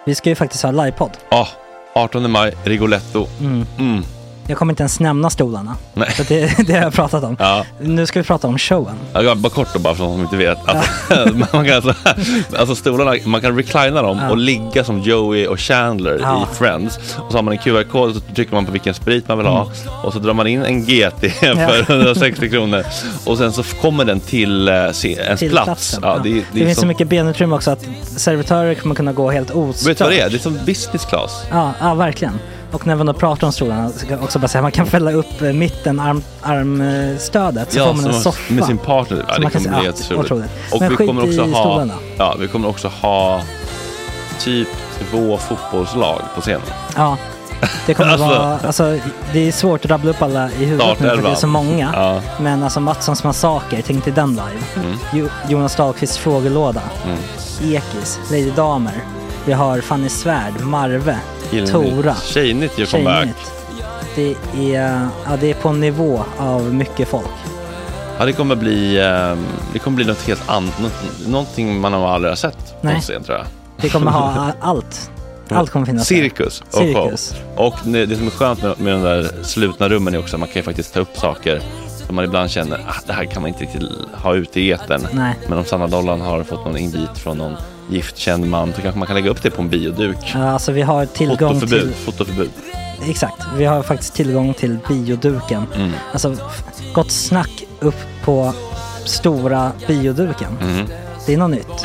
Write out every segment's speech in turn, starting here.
Vi ska ju faktiskt ha livepodd. Ja, 18 maj, Rigoletto. Jag kommer inte ens nämna stolarna. Nej. För det har jag pratat om. Ja. Nu ska vi prata om showen. Ja, bara kort då, bara för de som inte vet. Man kan alltså stolarna, man kan reclina dem och ligga som Joey och Chandler i Friends. Och så har man en QR-kod och så trycker man på vilken sprit man vill ha. Och så drar man in en GT för 160 kronor. Och sen så kommer den till ens plats. Ja, det finns så mycket benutrymme också att servitörer kommer kunna gå helt ostört. Vet du vad det är? Det är som business class. Ja, verkligen. Och när man då pratar om stolarna så kan jag också bara säga att man kan fälla upp mitten armstödet så får man en soffa med sin partner. Ja, det kommer bli helt otroligt. Och men vi kommer också stolarna. vi kommer också ha typ 2 fotbollslag på scenen. Ja. Det kommer vara, alltså det är svårt att rabbla upp alla i huvudet nu för det är så många. Ja. Men alltså Mattssons massaker, tänk till den live. Jonas Dahlqvists frågelåda. Ekis, Lady Damer. Vi har Fanny Svärd, Marve, Tora. Tjejnytt gör comeback. Det är på en nivå av mycket folk. Ja, det kommer bli något helt annat. Någonting man har aldrig sett på scen, tror jag. Vi kommer ha allt. Allt kommer finnas. Cirkus. Och det som är skönt med de där slutna rummen är också att man kan ju faktiskt ta upp saker som man ibland känner det här kan man inte riktigt ha ute i etern. Nej. Men om Sanna Dollan har fått någon invit från någon giftkänd man så kanske man kan lägga upp det på en bioduk. Ja, alltså vi har tillgång till fotoförbud. Exakt, vi har faktiskt tillgång till bioduken. Alltså gott snack upp på stora bioduken. Det är något nytt.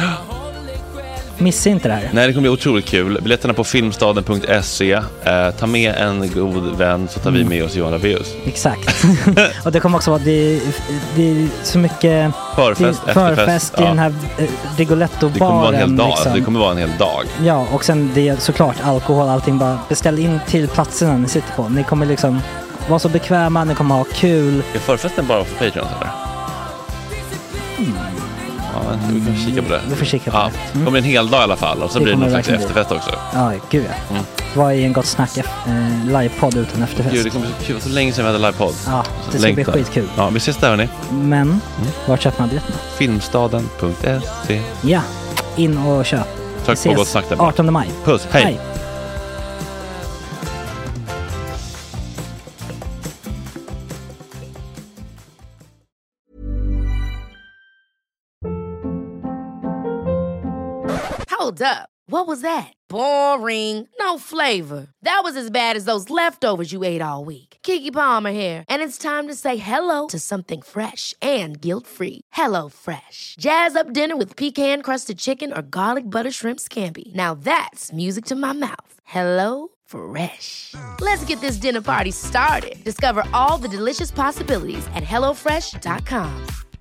Missa inte det här. Nej, det kommer bli otroligt kul. Biljetterna på filmstaden.se. Ta med en god vän så tar vi med oss Johan Rabaeus. Exakt. Och det kommer också vara det är så mycket förfest i den här Rigoletto-baren. Det kommer vara en hel dag. Liksom. Det kommer vara en hel dag. Ja, och sen det är såklart alkohol, allting. Bara beställ in till platserna ni sitter på. Ni kommer liksom vara så bekväma, ni kommer ha kul. Är förfesten bara för Patreon eller? Ja, vi kan kika på det. Vi får kika på det. Det kommer en hel dag i alla fall. Och så blir det någon slags efterfest också. Ja, gud ja. Vad är en gott snack livepodd utan efterfest? Gud, det kommer bli kul. Så länge sedan vi hade livepodd. Ja, det ska bli skitkul. Ja, vi ses där hörni. Men, vart köper man biljetterna? Filmstaden.se. Ja, in och köp. Tack på gott snack där. 18 maj. Puss, hej. Hold up. What was that? Boring. No flavor. That was as bad as those leftovers you ate all week. Keke Palmer here, and it's time to say hello to something fresh and guilt-free. Hello Fresh. Jazz up dinner with pecan-crusted chicken or garlic butter shrimp scampi. Now that's music to my mouth. Hello Fresh. Let's get this dinner party started. Discover all the delicious possibilities at hellofresh.com.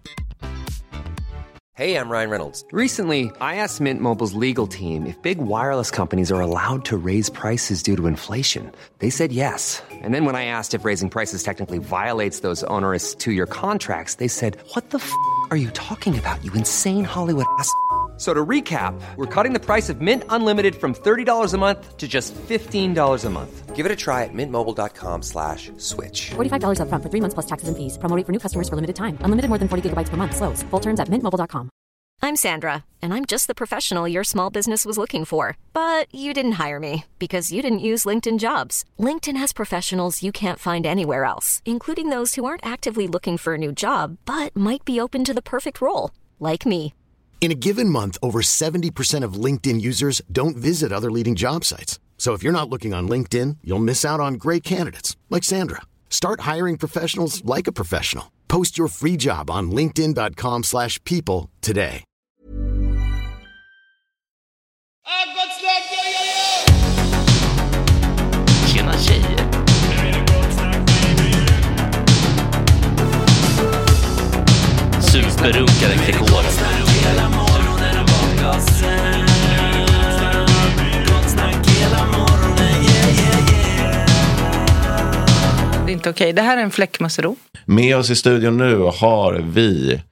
Hey, I'm Ryan Reynolds. Recently, I asked Mint Mobile's legal team if big wireless companies are allowed to raise prices due to inflation. They said yes. And then when I asked if raising prices technically violates those onerous 2-year contracts, they said, "What the f*** are you talking about, you insane Hollywood ass?" So to recap, we're cutting the price of Mint Unlimited from $30 a month to just $15 a month. Give it a try at mintmobile.com/switch. $45 up front for 3 months plus taxes and fees. Promo rate for new customers for limited time. Unlimited more than 40 gigabytes per month. Slows full terms at mintmobile.com. I'm Sandra, and I'm just the professional your small business was looking for. But you didn't hire me because you didn't use LinkedIn Jobs. LinkedIn has professionals you can't find anywhere else, including those who aren't actively looking for a new job, but might be open to the perfect role, like me. In a given month, over 70% of LinkedIn users don't visit other leading job sites. So if you're not looking on LinkedIn, you'll miss out on great candidates like Sandra. Start hiring professionals like a professional. Post your free job on linkedin.com/people today. Tjena tjejer. Superrunkaren Gregoren. Det är inte okej. Det här är en fläckmussero. Med oss i studion nu har vi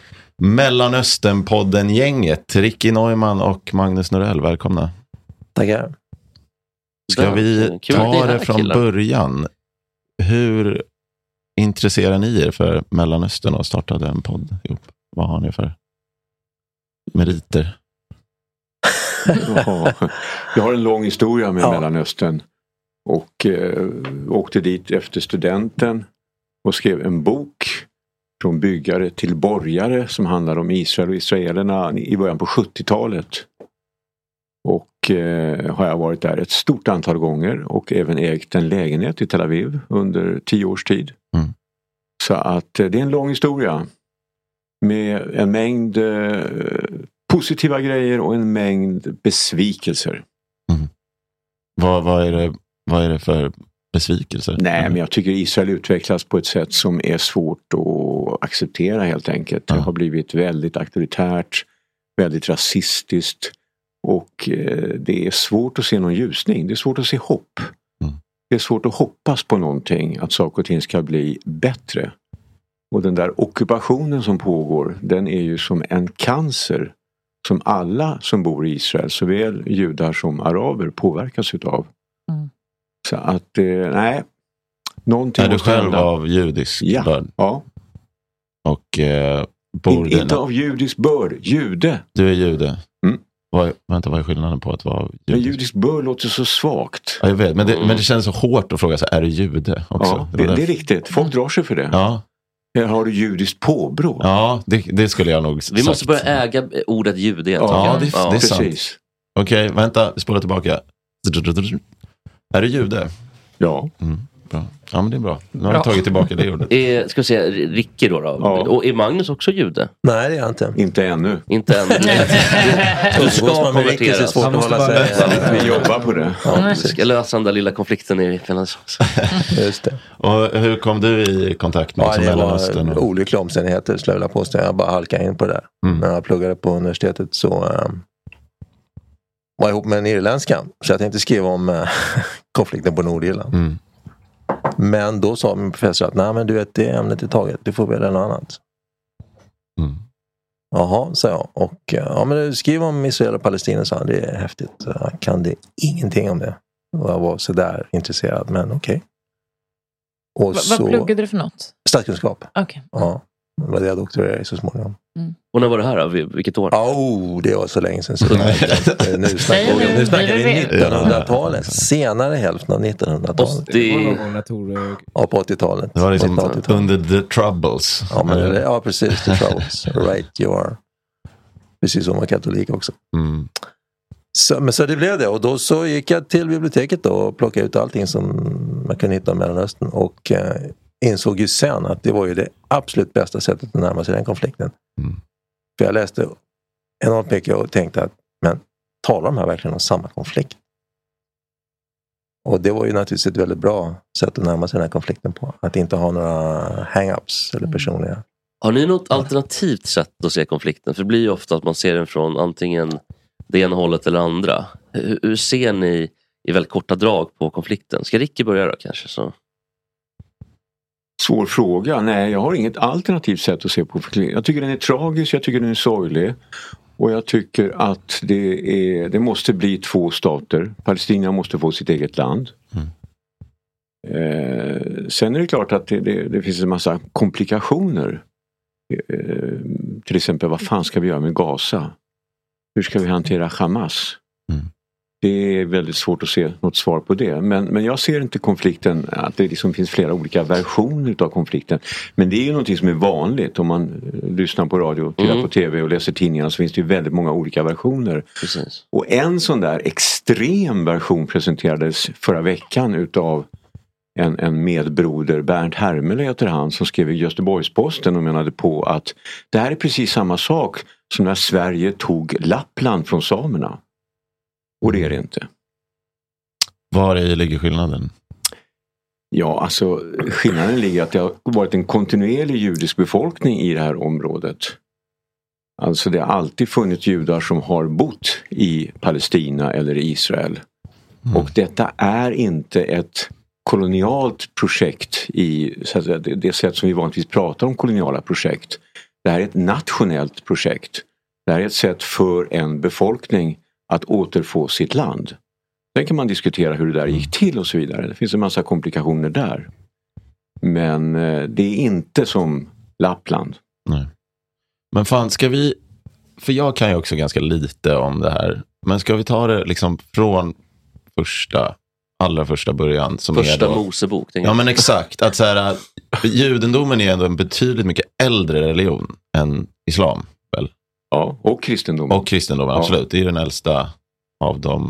Mellanöstern-podden-gänget Ricky Neumann och Magnus Norell. Välkomna. Tackar. Ska vi ta det från början? Hur intresserar ni er för Mellanöstern och startade en podd ihop? Vad har ni för meriter? Jag har en lång historia med Mellanöstern. Och åkte dit efter studenten och skrev en bok från byggare till borgare som handlar om Israel och israelerna i början på 70-talet. Och har jag varit där ett stort antal gånger och även ägt en lägenhet i Tel Aviv under 10 års tid. Så att det är en lång historia med en mängd positiva grejer och en mängd besvikelser. Vad är det för besvikelser? Nej, men jag tycker Israel utvecklas på ett sätt som är svårt att acceptera helt enkelt. Det har blivit väldigt auktoritärt, väldigt rasistiskt och det är svårt att se någon ljusning. Det är svårt att se hopp. Det är svårt att hoppas på någonting, att saker och ting ska bli bättre. Och den där ockupationen som pågår, den är ju som en cancer som alla som bor i Israel, såväl judar som araber, påverkas utav. Så att, nej. Någonting är du själv av judisk börd? Ja. Och inte av judisk börd, jude. Du är jude? Vad är skillnaden på att vara judisk? Men judisk börd låter så svagt. Ja, jag vet, men det känns så hårt att fråga sig, är du jude också? Ja, det är riktigt. Folk drar sig för det. Ja. Har du judiskt påbrå? Ja, det skulle jag nog sagt. Vi måste börja äga ordet jude. Ja, det är sant. Okej, vänta, spola tillbaka. Är du jude? Ja. Bra. Ja, men det är bra. Nu har jag tagit tillbaka det ordet. Ska vi säga Ricky då? Ja. Och är Magnus också jude? Nej, det är jag inte. Inte ännu. Inte ännu. Du ska konvertera. Vi jobbar på det. Ja, vi ska lösa den där lilla konflikten i Finlands. Just det. Och hur kom du i kontakt med Mellanöstern? Det var olyckliga omständigheter, skulle jag vilja påstå. Jag bara halkade in på det där. När jag pluggade på universitetet så var jag ihop med en irländska. Så jag tänkte skriva om konflikten på Nordirland. Men då sa min professor att nej, men du vet, det är ämnet i taget. Du får välja något annat. Jaha, sa jag. Och men skriv om Israel och Palestina, sa han. Det är häftigt. Jag kan det ingenting om det. Och jag var så där intresserad, men okej. Vad pluggade du för något? Statskunskap. Okej. Ja, det var det jag doktorerade i så småningom. Och när var det här då? Vilket år? Det var så länge sedan. Så nu snackar vi 1900-talet. Senare hälften av 1900-talet. Ja, på 80-talet. Det var liksom under the troubles. Ja, precis. The troubles. Right, you are. Precis som var katolik också. Så det blev det. Och då så gick jag till biblioteket då och plockade ut allting som man kunde hitta om Mellanöstern. Och insåg ju sen att det var ju det absolut bästa sättet att närma sig den konflikten. För jag läste enormt mycket och tänkte att, men talar de här verkligen om samma konflikt? Och det var ju naturligtvis ett väldigt bra sätt att närma sig den här konflikten på. Att inte ha några hang-ups eller personliga. Har ni något alternativt sätt att se konflikten? För det blir ju ofta att man ser den från antingen det ena hållet eller andra. Hur ser ni i väldigt korta drag på konflikten? Ska Ricky börja då kanske? Så? Svår fråga. Nej, jag har inget alternativt sätt att se på konflikten. Jag tycker den är tragisk, jag tycker den är sorglig. Och jag tycker att det måste bli 2 stater. Palestina måste få sitt eget land. Sen är det klart att det finns en massa komplikationer. Till exempel, vad fan ska vi göra med Gaza? Hur ska vi hantera Hamas? Det är väldigt svårt att se något svar på det. Men jag ser inte konflikten, att det liksom finns flera olika versioner av konflikten. Men det är ju någonting som är vanligt. Om man lyssnar på radio, tittar på tv och läser tidningarna, så finns det ju väldigt många olika versioner. Precis. Och en sån där extrem version presenterades förra veckan utav en medbroder, Bernt Hermele heter han, som skrev i Göteborgs-Posten och menade på att det här är precis samma sak som när Sverige tog Lappland från samerna. Och det är det inte. Var ligger skillnaden? Ja, alltså skillnaden ligger att det har varit en kontinuerlig judisk befolkning i det här området. Alltså det har alltid funnits judar som har bott i Palestina eller i Israel. Och detta är inte ett kolonialt projekt i så att säga, det sätt som vi vanligtvis pratar om koloniala projekt. Det här är ett nationellt projekt. Det här är ett sätt för en befolkning att återfå sitt land. Sen kan man diskutera hur det där gick till och så vidare. Det finns en massa komplikationer där. Men det är inte som Lappland. Nej. Men fan, ska vi för jag kan ju också ganska lite om det här. Men ska vi ta det liksom från allra första början? Som första är då, Mosebok. Ja, men exakt. Att så här, judendomen är ändå en betydligt mycket äldre religion än islam, väl? Ja, och kristendomen. Och kristendomen, absolut. Det är den äldsta av dem.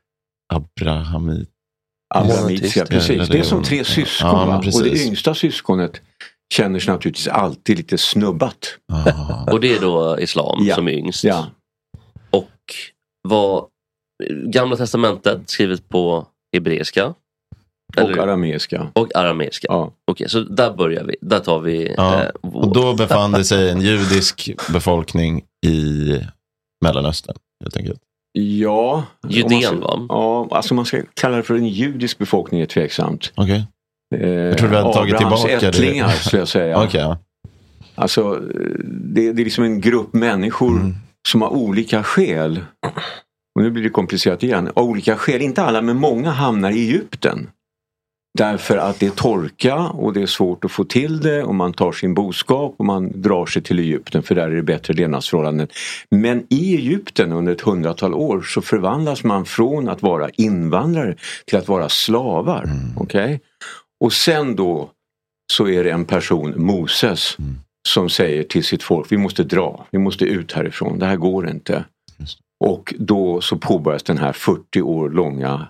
Abrahamitiska, precis. Det är som 3 syskon. Ja, och det yngsta syskonet känner sig naturligtvis alltid lite snubbat. Och det är då islam som är yngst. Ja. Och vad Gamla testamentet skrivet på hebreiska. Och arameiska. Ja. Okej, så där börjar vi. Där tar vi... och då befann det sig en judisk befolkning i Mellanöstern, helt enkelt. Ja. Judén, va? Ja, alltså man ska kalla det för en judisk befolkning är tveksamt. Okej. Jag tror vi hade tagit tillbaka ättlingar, skulle jag säga. Okay. Alltså, det är liksom en grupp människor som har olika skäl. Och nu blir det komplicerat igen. Olika skäl, inte alla, men många hamnar i Egypten. Därför att det är torka och det är svårt att få till det och man tar sin boskap och man drar sig till Egypten för där är det bättre levnadsförhållanden. Men i Egypten under ett 100-tal år så förvandlas man från att vara invandrare till att vara slavar. Okej? Och sen då så är det en person, Moses, som säger till sitt folk, vi måste dra, vi måste ut härifrån, det här går inte. Och då så påbörjas den här 40 år långa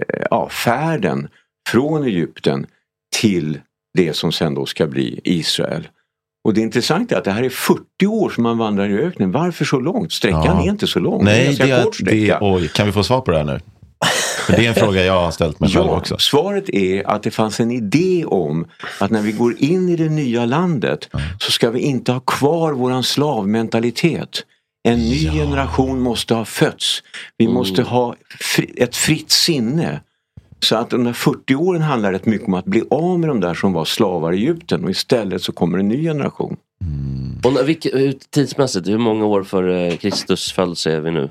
färden från Egypten till det som sen då ska bli Israel. Och det intressanta är att det här är 40 år som man vandrar i öknen. Varför så långt? Sträckan är inte så lång. Nej, kan vi få svar på det här nu? För det är en fråga jag har ställt mig själv också. Svaret är att det fanns en idé om att när vi går in i det nya landet så ska vi inte ha kvar våran slavmentalitet. En ny generation måste ha fötts. Vi måste ha ett fritt sinne. Så att de där 40 åren handlar rätt mycket om att bli av med de där som var slavar i Egypten. Och istället så kommer en ny generation. Och tidsmässigt, hur många år för Kristus födelse är vi nu?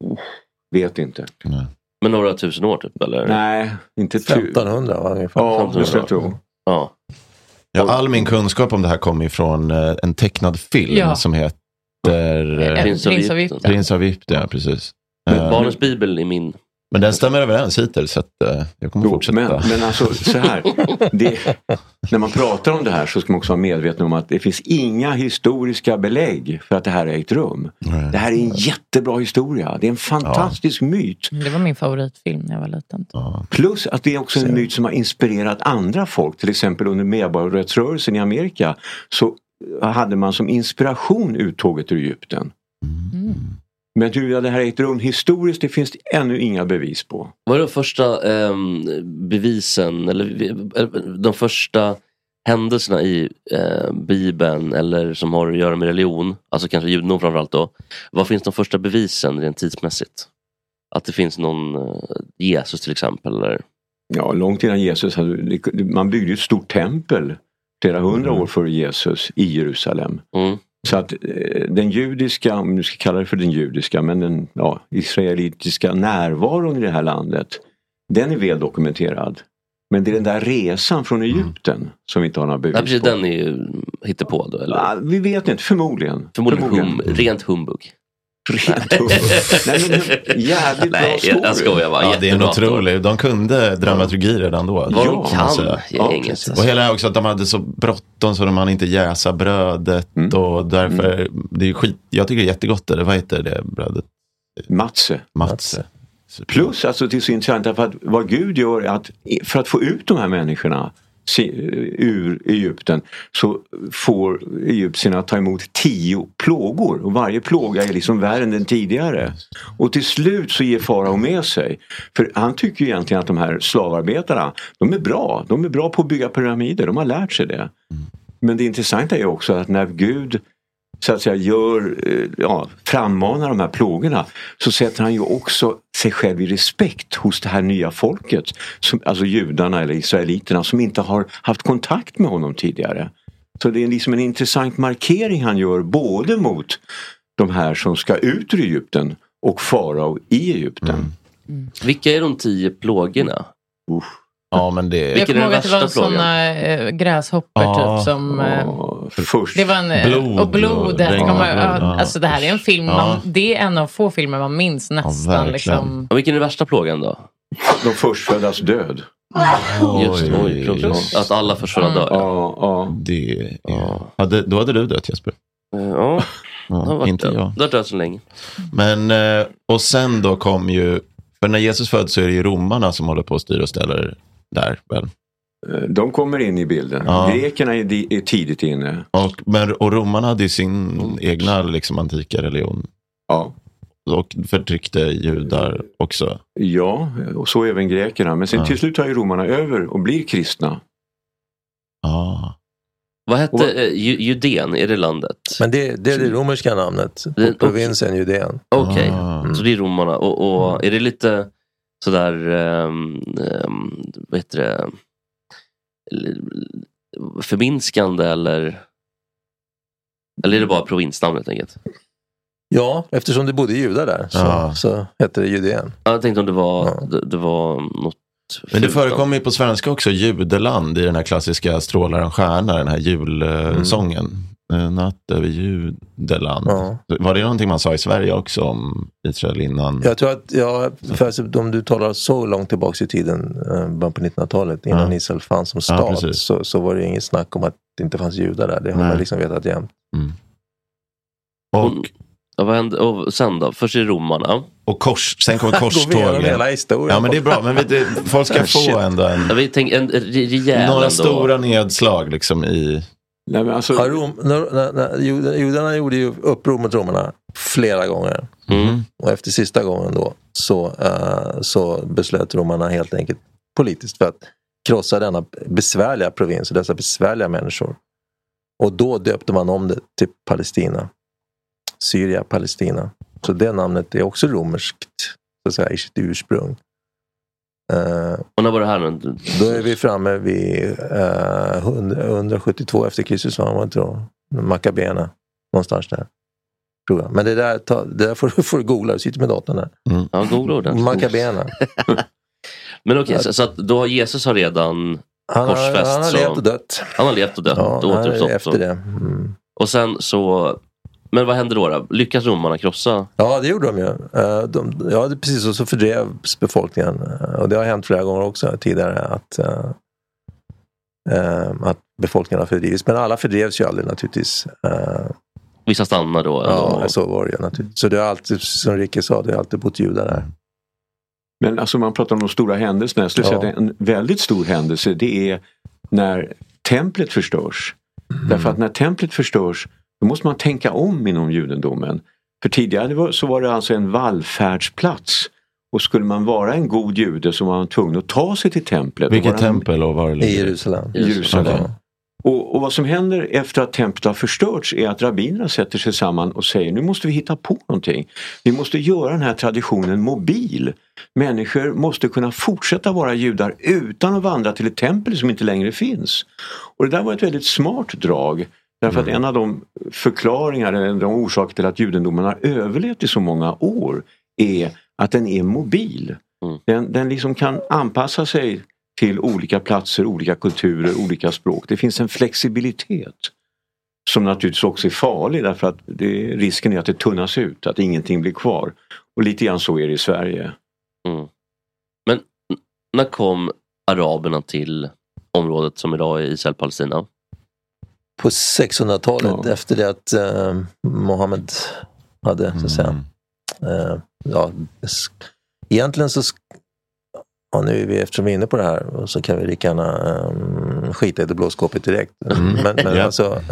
Vet inte. Nej. Men några tusen år typ, eller? Nej, inte 1500 var ungefär. Ja, det ska jag tro. Ja. All min kunskap om det här kommer ifrån en tecknad film som heter Prins av Egypten, ja, precis. Barnens bibel i min... Men den stämmer överens hittills, så att jag kommer fortsätta. Men alltså så här, när man pratar om det här så ska man också vara medveten om att det finns inga historiska belägg för att det här har ägt rum. Det här är en jättebra historia. Det är en fantastisk myt. Det var min favoritfilm när jag var liten. Plus att det är också en myt som har inspirerat andra folk. Till exempel under medborgarrättsrörelsen i Amerika så hade man som inspiration uttåget ur Egypten. Men hur det här ägt rum historiskt, det finns det ännu inga bevis på. Vad är de första bevisen eller de första händelserna i Bibeln eller som har att göra med religion, alltså kanske judendom framförallt då. Vad finns de första bevisen rent tidsmässigt? Att det finns någon Jesus till exempel eller? Ja, långt innan Jesus man byggde ett stort tempel flera 100 år före Jesus i Jerusalem. Så att den judiska, om du ska kalla det för den judiska, men den israelitiska närvaron i det här landet, den är väl dokumenterad. Men det är den där resan från Egypten som vi inte har några bevis på. Precis, den är ju hittepå då, eller? Ja, vi vet inte, förmodligen. Rent humbug. Jävligt bra story. Jag skojar bara. Det är en otrolig. De kunde dramaturgi redan då. Vad de kan. Och hela också att de hade så bråttom så de hann inte jäsa brödet och därför det är skit. Jag tycker det är jättegott det. Vad heter det brödet? Matse. Plus alltså det är så intressant för att vad Gud gör är att för att få ut de här människorna ur Egypten så får egyptierna ta emot 10 plågor och varje plåga är liksom värre än den tidigare och till slut så ger farao med sig för han tycker egentligen att de här slavarbetarna de är bra på att bygga pyramider, de har lärt sig det men det intressanta är också att när Gud så att säga frammanar de här plågorna så sätter han ju också sig själv i respekt hos det här nya folket alltså judarna eller israeliterna som inte har haft kontakt med honom tidigare. Så det är liksom en intressant markering han gör både mot de här som ska ut ur Egypten och farao i Egypten. Vilka är de 10 plågorna? Ja, men det... Jag kommer ihåg att det var sådana gräshoppor typ som... Först. Det var en... blod. Alltså det här är en film, det är en av få filmer man minns nästan. Liksom. Och vilken är värsta plågan då? De förstföddas död. Just, att alla förstfödda dör. Då hade du dött, Jesper. Inte jag. Det har dött så länge. Men, och sen då kom ju... För när Jesus föds så är det ju romarna som håller på att styra och ställer där, väl? De kommer in i bilden. Grekerna är tidigt inne. Och romarna hade ju sin egna liksom, antika religion. Ja. Och förtryckte judar också. Ja, och så även grekerna. Men sen till slut tar ju romarna över och blir kristna. Ja. Vad hette Judén? Är det landet? Men det är det romerska namnet. Provinsen Judén. Okej, så det är romarna. Och är det lite sådär, vad heter det, förminskande eller är det bara provinsnamnet enkelt? Ja, eftersom det bodde judar där så hette det Judén. Jag tänkte om det var något. Men det förekommer ju på svenska också judeland i den här klassiska Strålar en stjärna, den här julsången. Natt över judeland. Var det någonting man sa i Sverige också om Israel innan? Jag tror att, om du talar så långt tillbaka i tiden, början på 1900-talet, innan Israel fanns som stat, så var det inget snack om att det inte fanns judar där. Det har man liksom vetat jämt. Vad hände? Och sen då? Först är romarna. Och sen kommer korstågen. Ja, men det är bra. Men folk ska få ändå en några stora nedslag liksom i... Nej, men alltså... Judarna gjorde ju uppror mot romarna flera gånger. Och efter sista gången då så beslöt romarna helt enkelt politiskt för att krossa denna besvärliga provins och dessa besvärliga människor. Och då döpte man om det till Palestina. Syria, Palestina. Så det namnet är också romerskt, så att säga, i sitt ursprung. Och när var det här nu? Då är vi framme vid 172 efter Kristus, var man tror. Makabena, någonstans där. Tror jag. Men det där får du googla, du sitter med datorn där. Ja, googla det. Makabena. Men okej, så att då har Jesus redan korsfäst. Han har levt och dött. Han har levt och dött. Ja, efter det. Och sen så... Men vad hände då? Lyckas romarna krossa? Ja, det gjorde de ju. Det precis så fördrevs befolkningen. Och det har hänt flera gånger också tidigare att befolkningen har fördrivits. Men alla fördrevs ju aldrig naturligtvis. Vissa stannar då? Ja, så var det ju naturligtvis. Så det har alltid, som Rikke sa, det har alltid bott judar där. Men alltså man pratar om de stora händelserna. Jag skulle säga att en väldigt stor händelse, det är när templet förstörs. Därför att när templet förstörs, då måste man tänka om inom judendomen. För tidigare så var det alltså en vallfärdsplats. Och skulle man vara en god jude så var man tvungen att ta sig till templet. Vilket tempel och var det ligger? I Jerusalem. Okay. Och vad som händer efter att templet har förstörts är att rabbinerna sätter sig samman och säger, nu måste vi hitta på någonting. Vi måste göra den här traditionen mobil. Människor måste kunna fortsätta vara judar utan att vandra till ett tempel som inte längre finns. Och det där var ett väldigt smart drag. Därför att en av de förklaringar eller de orsaker till att judendomen har överlevt i så många år är att den är mobil. Den liksom kan anpassa sig till olika platser, olika kulturer, olika språk. Det finns en flexibilitet som naturligtvis också är farlig därför att risken är att det tunnas ut, att ingenting blir kvar. Och lite grann så är det i Sverige. Men när kom araberna till området som idag är Israel-Palestina? På 600-talet efter det att Mohammed hade så att säga. Egentligen så nu är vi, eftersom vi är inne på det här, så kan vi lika gärna skita i det blåskåpet direkt. Men alltså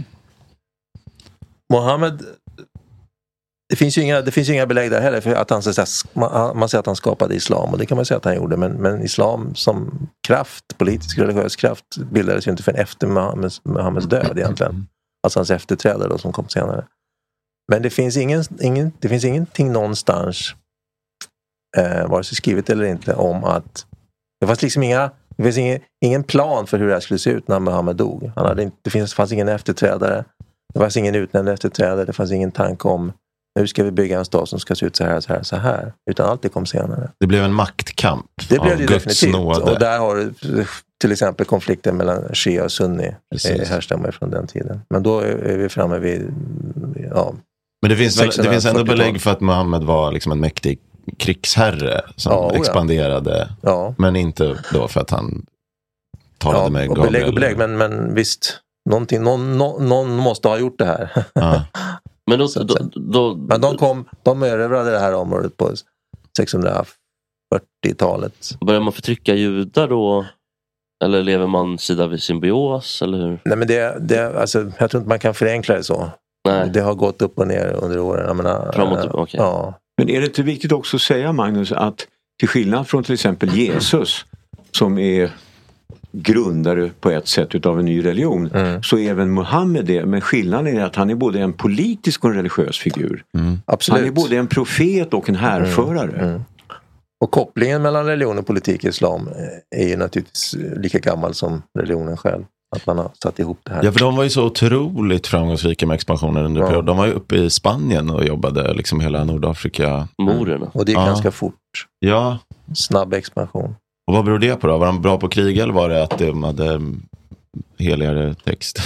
Mohammed, det finns ju inga belägg där heller för att han man säger att han skapade islam, och det kan man säga att han gjorde, men islam som kraft, politisk religiös kraft, bildades ju inte förrän efter Mohammeds död egentligen. Alltså hans efterträdare då, som kom senare. Men det finns ingenting någonstans vare sig skrivet eller inte om att det fanns liksom ingen plan för hur det här skulle se ut när Mohammed dog. Det fanns ingen efterträdare. Det fanns ingen utnämnd efterträdare. Det fanns ingen tanke om nu ska vi bygga en stad som ska se ut så här. Utan allt det kom senare. Det blev en maktkamp. Det blev det definitivt. Och där har du till exempel konflikten mellan Shia och Sunni. Härstammar från den tiden. Men då är vi framme vid... Ja, men det finns ändå belägg för att Muhammed var liksom en mäktig krigsherre som expanderade. Ja. Men inte då för att han talade med Gabriel. Belägg, men visst. Någon måste ha gjort det här. Ja. Men, men de erövrade det här området på 640-talet. Börjar man förtrycka judar då? Eller lever man sida vid symbios? Eller hur? Nej, men alltså, jag tror inte man kan förenkla det så. Nej. Det har gått upp och ner under åren. Jag menar, okay. Ja. Men är det inte viktigt också att säga, Magnus, att till skillnad från till exempel Jesus som är grundare på ett sätt utav en ny religion, så är även Muhammed det, men skillnaden är att han är både en politisk och en religiös figur. Absolut. Han är både en profet och en härförare. Och kopplingen mellan religion och politik i islam är ju naturligtvis lika gammal som religionen själv. Att man har satt ihop det här. Ja, för de var ju så otroligt framgångsrika med expansionen under perioden. De var ju uppe i Spanien och jobbade liksom hela Nordafrika. Och det gick ganska fort. Ja. Snabb expansion. Och vad beror det på då? Var de bra på krig eller var det att de hade heligare text?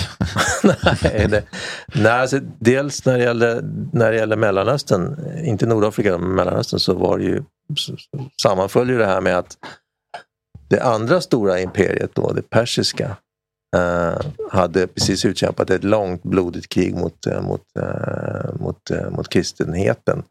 Nej, alltså, dels när det gäller Mellanöstern, inte Nordafrika men Mellanöstern, så var det ju sammanföljer det här med att det andra stora imperiet då, det persiska, hade precis utkämpat ett långt blodigt krig mot kristenheten,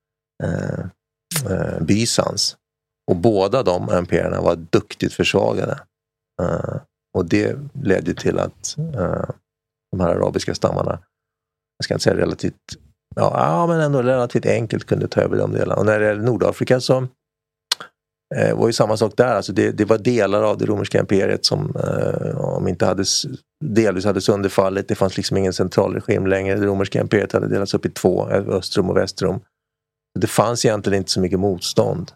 Bysans. Och båda de imperierna var duktigt försvagade. Och det ledde till att de här arabiska stammarna, jag ska inte säga relativt, men ändå relativt enkelt kunde ta över de delarna. Och när det gäller Nordafrika så var ju samma sak där. Alltså det var delar av det romerska imperiet som om inte delvis hade sönderfallit. Det fanns liksom ingen centralregim längre. Det romerska imperiet hade delats upp i två, Östrom och Västrom. Det fanns egentligen inte så mycket motstånd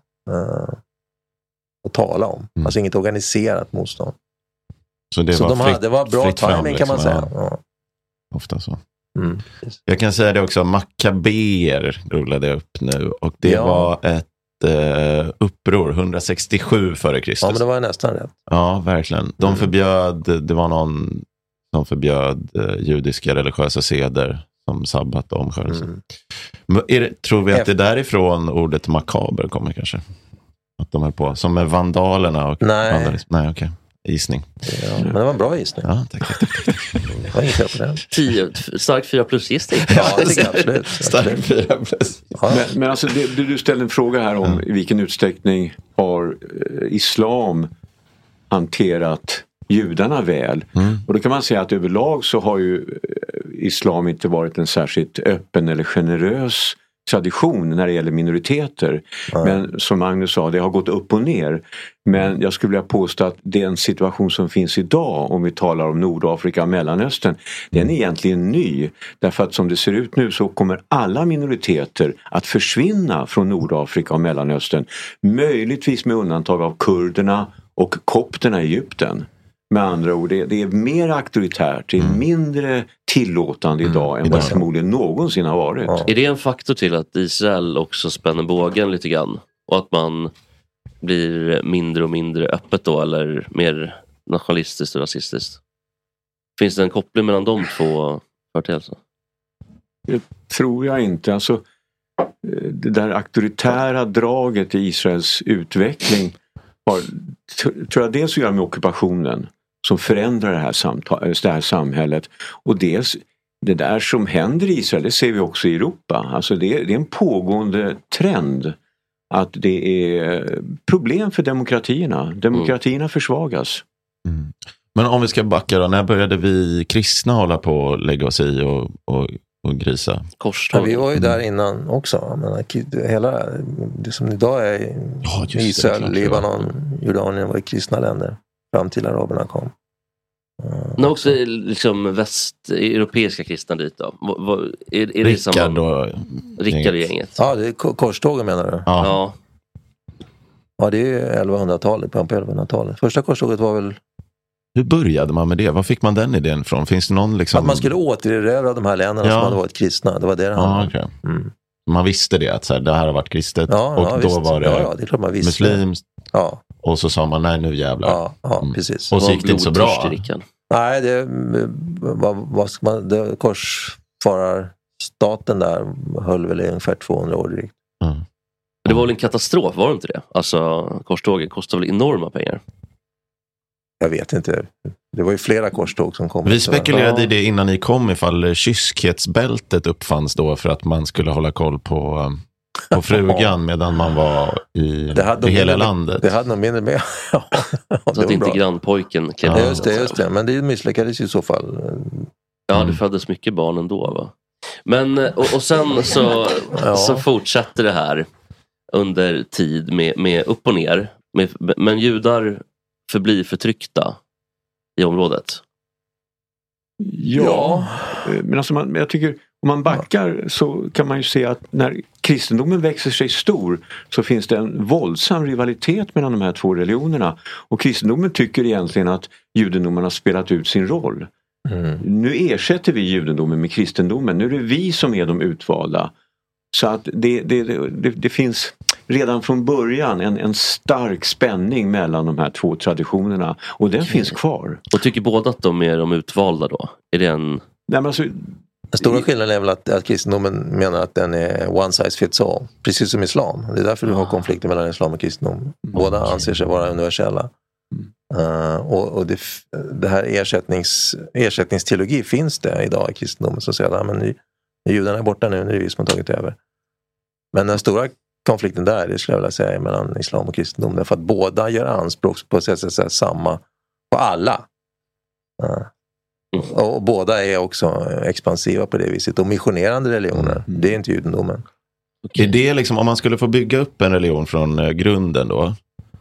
att tala om. Alltså inget organiserat motstånd. Så det var bra timing kan man säga. Ja. Ofta så. Jag kan säga det också, Maccabeer rullade upp nu och det var ett uppror 167 före Kristus. Ja, men det var nästan rätt. Ja, verkligen. Det var någon som förbjöd judiska religiösa seder som sabbat och omskärelse. Tror vi att det därifrån ordet makaber kommer kanske? Att de höll på, som med vandalerna och vandalism. Nej, okej. Gissning. Ja, men det var en bra gissning. Ja, tack. Det var inget fel på den. 10, stark 4+ gissning. Ja, det är absolut. Stark 4+. Ja. Men alltså, du ställde en fråga här om i vilken utsträckning har islam hanterat judarna väl. Och då kan man säga att överlag så har ju islam inte varit en särskilt öppen eller generös tradition när det gäller minoriteter. Men som Magnus sa, det har gått upp och ner. Men jag skulle vilja påstå att den situation som finns idag, om vi talar om Nordafrika och Mellanöstern, den är egentligen ny. Därför att som det ser ut nu så kommer alla minoriteter att försvinna från Nordafrika och Mellanöstern. Möjligtvis med undantag av kurderna och kopterna i Egypten. Med andra ord, det är mer auktoritärt, det är mindre tillåtande idag än vad förmodligen någonsin har varit. Är det en faktor till att Israel också spänner bågen lite grann? Och att man blir mindre och mindre öppet då, eller mer nationalistiskt och rasistiskt? Finns det en koppling mellan de två företeelserna? Det tror jag inte. Alltså, det där auktoritära draget i Israels utveckling tror jag dels att göra med ockupationen som förändrar det här samhället, och dels det där som händer i Israel, det ser vi också i Europa. Alltså det är en pågående trend att det är problem för demokratierna försvagas. Men om vi ska backa då, när började vi kristna hålla på och lägga oss i och grisa? Ja, vi var ju där innan också. Men hela det som idag är Israel, Libanon, Jordanien var ju kristna länder fram till araberna kom. Men också liksom västeuropeiska kristna dit då. Är det Rickard och Rickard-gänget? Ja, det är korstågen menar du? Ja. Ja, det är ju 1100-talet, på 1100-talet. Första korståget var väl... Hur började man med det? Var fick man den idén från? Finns det någon liksom... Att man skulle återerövra de här länderna som hade varit kristna. Det var det handlade om. Okay. Man visste det, att så här, det här har varit kristet. Och då visst. var det, det är klart man visste. muslimskt. Ja. Och så sa man, nej nu jävlar. Ja, precis. Och så gick det inte så bra. Nej, vad ska man, korsfararstaten där höll väl ungefär 200 år drygt. Det var väl en katastrof, var det inte det? Alltså, korstågen kostar väl enorma pengar? Jag vet inte. Det var ju flera korståg som kom. Vi spekulerade i det innan ni kom, ifall kyskhetsbältet uppfanns då för att man skulle hålla koll på frugan medan man var i hela landet. Det hade nog mindre med. Så att inte grannpojken klämde. Just det. Men det misslyckades ju i så fall. Ja, det föddes mycket barn ändå, va? Men, och sen så fortsatte det här under tid med upp och ner. Men judar förblir förtryckta i området. Ja, men alltså jag tycker om man backar så kan man ju se att när kristendomen växer sig stor så finns det en våldsam rivalitet mellan de här två religionerna. Och kristendomen tycker egentligen att judendomen har spelat ut sin roll. Nu ersätter vi judendomen med kristendomen. Nu är det vi som är de utvalda. Så att det finns redan från början en stark spänning mellan de här två traditionerna. Och den finns kvar. Och tycker båda att de är de utvalda då? Är det en... Nej, men alltså, den stora skillnaden är väl att kristendomen menar att den är one size fits all. Precis som islam. Det är därför du har konflikter mellan islam och kristendom. Båda anser sig vara universella. Och det här ersättningsteologi finns det idag i kristendomen. Så säger men judarna är borta nu, det är vi som har tagit över. Men den stora konflikten där, det skulle jag vilja säga, är mellan islam och kristendom. Därför att båda gör anspråk på att säga samma på alla. Och båda är också expansiva på det viset. Och missionerande religioner, det är inte judendomen. Är det liksom, om man skulle få bygga upp en religion från grunden då,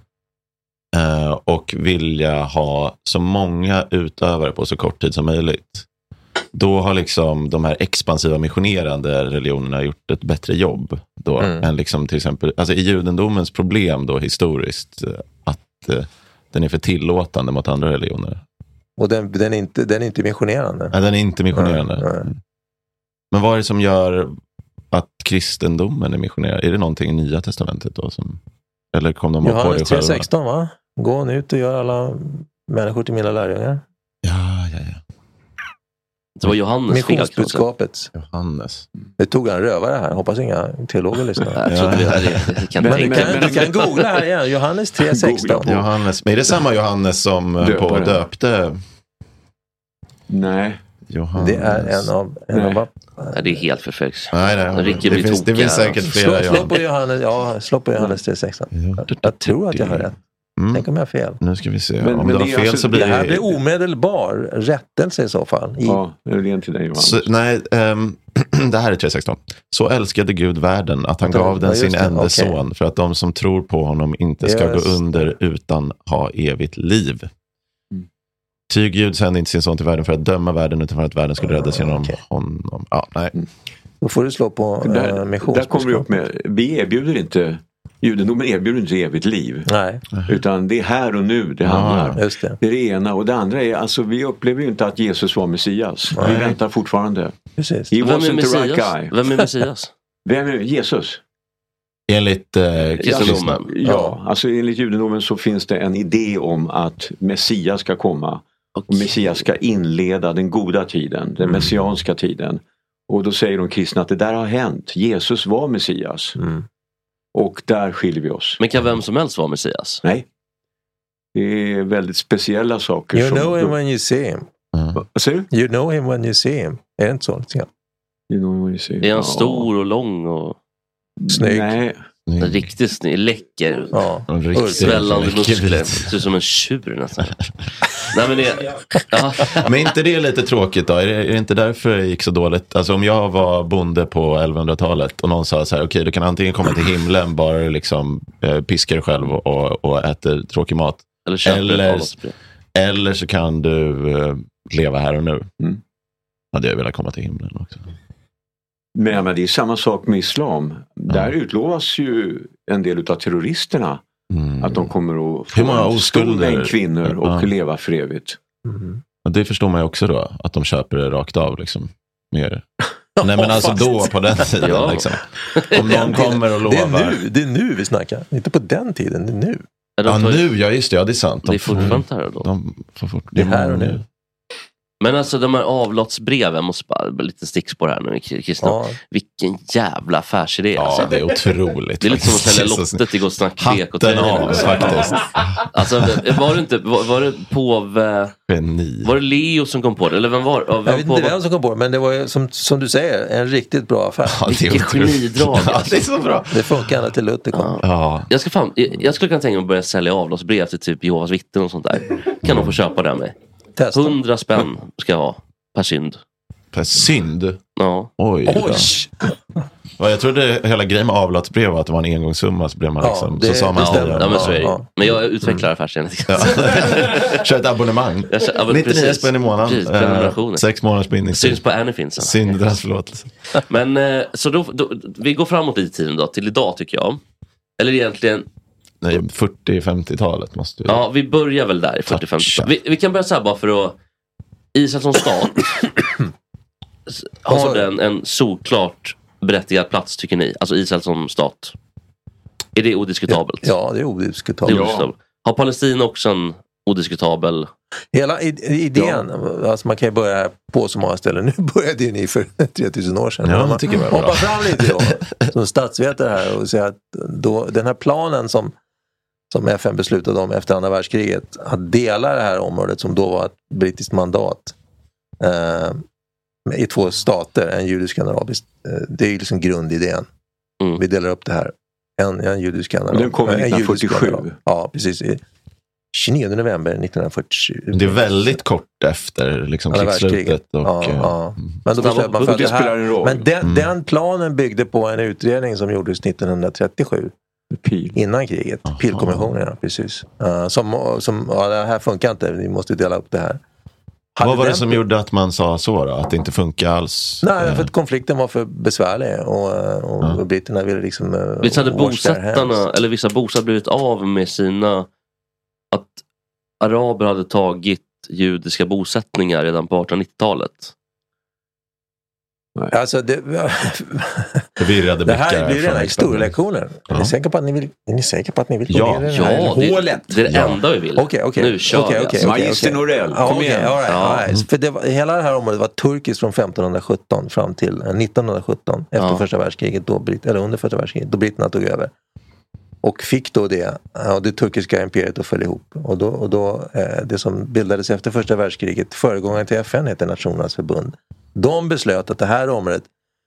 och vilja ha så många utövare på så kort tid som möjligt, då har liksom de här expansiva missionerande religionerna gjort ett bättre jobb då än liksom till exempel, alltså i judendomens problem då historiskt, att den är för tillåtande mot andra religioner. Och den är inte missionerande. Nej, den är inte missionerande. Men vad är det som gör att kristendomen är missionerande? Är det någonting i Nya testamentet då som, eller kom de på det själva? Johannes 3:16, va? Gå nu ut och gör alla människor till mina lärjungar. Ja. Det var Johannes missionsbudskapet. Johannes. Det tog en rövare här. Hoppas inga teologer lyssnar. Du kan googla här igen. Johannes 3:16. Johannes. Men är det samma Johannes som döpte? Nej. Johannes. Det är en av Nej, det är helt perfekt. Nej. Det finns säkert flera. Slå på Johannes 3:16. Jag tror att jag har rätt. Tänk om jag har fel. Nu ska vi se. Om det var fel så blir det här blir omedelbar rättelse i så fall. Ja, det är det till dig, Johannes. Nej, det här är 3:16. Så älskade Gud världen att han gav den sin enda son för att de som tror på honom inte ska gå under utan ha evigt liv. Ty Gud sände inte sin son till världen för att döma världen utan för att världen skulle räddas genom honom. Ja, nej. Då får du slå på missionsbudskapet. Där kommer vi upp med, vi erbjuder inte, judendomen erbjuder inte evigt liv. Nej. Utan det är här och nu det handlar. Just det. Det är det ena. Och det andra är, alltså vi upplever ju inte att Jesus var Messias. Vi väntar fortfarande. Precis. Vem är Messias? Vem är Messias? Vem är Jesus? Enligt kristendomen. Ja, alltså enligt judendomen så finns det en idé om att Messias ska komma. Och Messias ska inleda den goda tiden, den messianska tiden. Och då säger de kristna att det där har hänt. Jesus var Messias. Och där skiljer vi oss. Men kan vem som helst vara Messias? Nej. Det är väldigt speciella saker. You know him when you see him. Vad säger du? You know him when you see him. Är det inte så? You know him when you see him. Är han stor och lång och... Snygg? Nej. Riktigt snygg, läcker. Ja. Svällande muskler. Ser ut som en tjur nästan. Nej, men men inte det är lite tråkigt då? Är det inte därför det gick så dåligt? Alltså om jag var bonde på 1100-talet och någon sa så här, okej, du kan antingen komma till himlen bara liksom piska dig själv och äter tråkig mat. Eller så kan du leva här och nu. Hade jag velat komma till himlen också. Men det är samma sak med islam. Där utlovas ju en del av terroristerna att de kommer att få stor mängd kvinnor och leva för evigt. Och det förstår man ju också då, att de köper det rakt av liksom. Mer. Nej men alltså då på den tiden liksom. Om någon kommer och lovar. Det är nu vi snackar. Inte på den tiden, det är nu. Ja nu, ja just det, ja det är sant. Det är fortfarande här då. Det är här och nu. Men alltså de här avlotsbreven, måste bara lite stickspår här nu, Christian. Vilken jävla affärsidé. Ja, alltså. Det är otroligt. Det är lite som att sälja lottet igår och snacka hatten av faktiskt. Alltså var det Geni. Var det Leo som kom på det? Eller vem var jag vet inte vem som kom på det, men det var ju som du säger, en riktigt bra affär. Ja, vilket genidrag. Alltså. Det är så bra. Det funkar ända till Luther kom. Ja. Jag skulle kunna tänka mig att börja sälja avlotsbrev till typ Jehovas vittnen och sånt där. Kan de få köpa det med? 100 spänn ska jag ha per synd. Per synd? Ja. Oj. Ja, jag trodde hela grejen med avlatsbrev var att det var en engångssumma, så blev man liksom, så sa man men jag utvecklar affärsidén. Kör ett abonnemang. 99 spänn i månaden. 6 månaders bindning. Syns på Anyfinns. Syndernas förlåtelse. Men så då, vi går framåt i tiden då, till idag tycker jag. Eller egentligen 40-50-talet måste vi. Ja, vi börjar väl där i 40-50-talet. Vi kan börja så här bara för att Israel som stat har den en såklart berättigad plats, tycker ni? Alltså Israel som stat. Är det odiskutabelt? Ja, det är odiskutabelt. Har Palestina också en odiskutabel? Hela idén, alltså man kan ju börja på så många ställen. Nu började ju ni för 3000 år sedan. Ja, tycker jag hoppa fram lite då, som statsvetare här, och säga att då, den här planen som FN beslutade om efter andra världskriget, att dela det här området som då var ett brittiskt mandat i 2 stater, en judisk och en arabisk. Det är liksom grundidén. Vi delar upp det här. En judisk och en arabisk. Den kom 1947. Ja, precis. 29 november 1947. Det är väldigt kort efter liksom krigsslutet. Men då beslöt man för det här. Men den planen byggde på en utredning som gjordes 1937. Innan kriget. Pilkommissionen, ja, precis. Det här funkar inte, vi måste dela upp det här. Vad var det som gjorde att man sa så då? Att det inte funkar alls? Nej, för att konflikten var för besvärlig och britterna ville liksom... Visst hade bosättarna, eller vissa bosättare blivit av med sina... Att araber hade tagit judiska bosättningar redan på 1890-talet. Alltså det här blir rena historielektioner. Är ni säkra på att ni vill gå ner i det här hålet? Det är det enda vi vill. Nu kör vi. Magister Norell, kom igen. För hela det här området var turkiskt från 1517 fram till 1917 efter första världskriget, eller under första världskriget, då britterna tog över. Och fick då det turkiska imperiet att följa ihop. Och då det som bildades efter första världskriget, föregångaren till FN, heter Nationernas förbund. De beslöt att det här området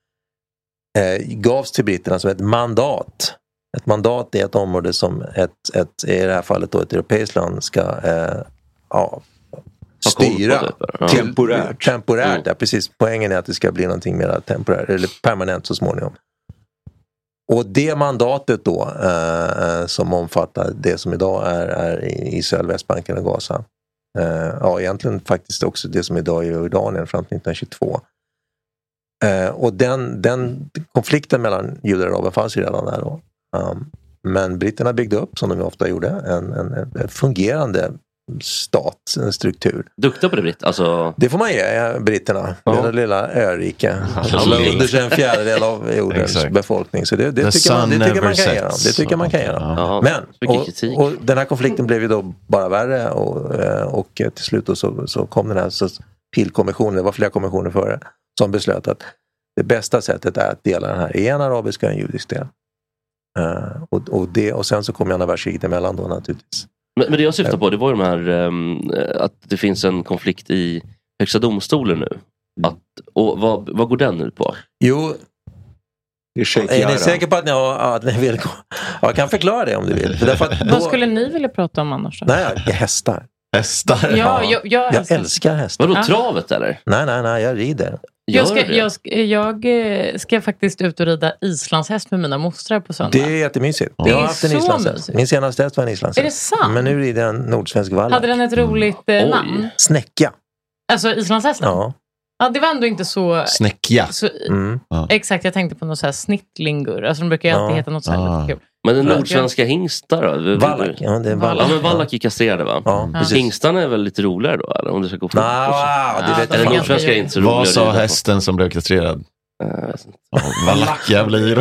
gavs till britterna som ett mandat. Ett mandat är ett område som i det här fallet då ett europeiskt land ska styra temporärt. Ja, precis. Poängen är att det ska bli någonting mer temporärt eller permanent så småningom. Och det mandatet då som omfattar det som idag är Israel, Västbanken och Gaza. Egentligen faktiskt också det som idag är Jordanien fram till 1922. Och den konflikten mellan judar och araber fanns ju redan där då. Men britterna byggde upp, som de ofta gjorde, en fungerande struktur. Duktiga på det, Britt? Alltså... Det får man ge britterna. Det lilla örike. Under sig en fjärdedel av jordens befolkning. Så det tycker man kan göra. Men, och den här konflikten blev ju då bara värre och till slut så kom den här Pilkommissionen, det var flera kommissioner före, som beslöt att det bästa sättet är att dela den här i en arabisk och en judisk del. Och sen så kom andra världskriget emellan då naturligtvis. Men det jag syftar på, det var ju de här att det finns en konflikt i Högsta domstolen nu. Och vad går den ut på? Jo, är ni säker på att ni vill gå? Jag kan förklara det om du vill. Vad skulle ni vilja prata om annars? Nej, hästar. Hästar? Jag älskar hästar. Vadå, travet eller? Nej, jag rider. Jag ska faktiskt ut och rida islandshäst med mina mostrar på söndag. Det är jättemysigt. Jag har haft en islandshäst. Min senaste häst var en islandshäst. Är det sant? Men nu rider jag en nordsvensk vallack. Hade den ett roligt namn? Snäcka. Alltså islandshästen? Ja, det var ändå inte så... Snäcka. Exakt, jag tänkte på något så här snittlingur. Alltså de brukar ju alltid heta något så här lite kul. Men den nordsvenska hingstar då? Vallack, det är vallack. Ja, men vallack är kastrerade, va? Ja, hingstarna är väl lite roligare då, eller? Om det ska gå det vet eller nordsvenska är inte så roliga. Vad sa hästen som blev kastrerad? Vad lack jag blir.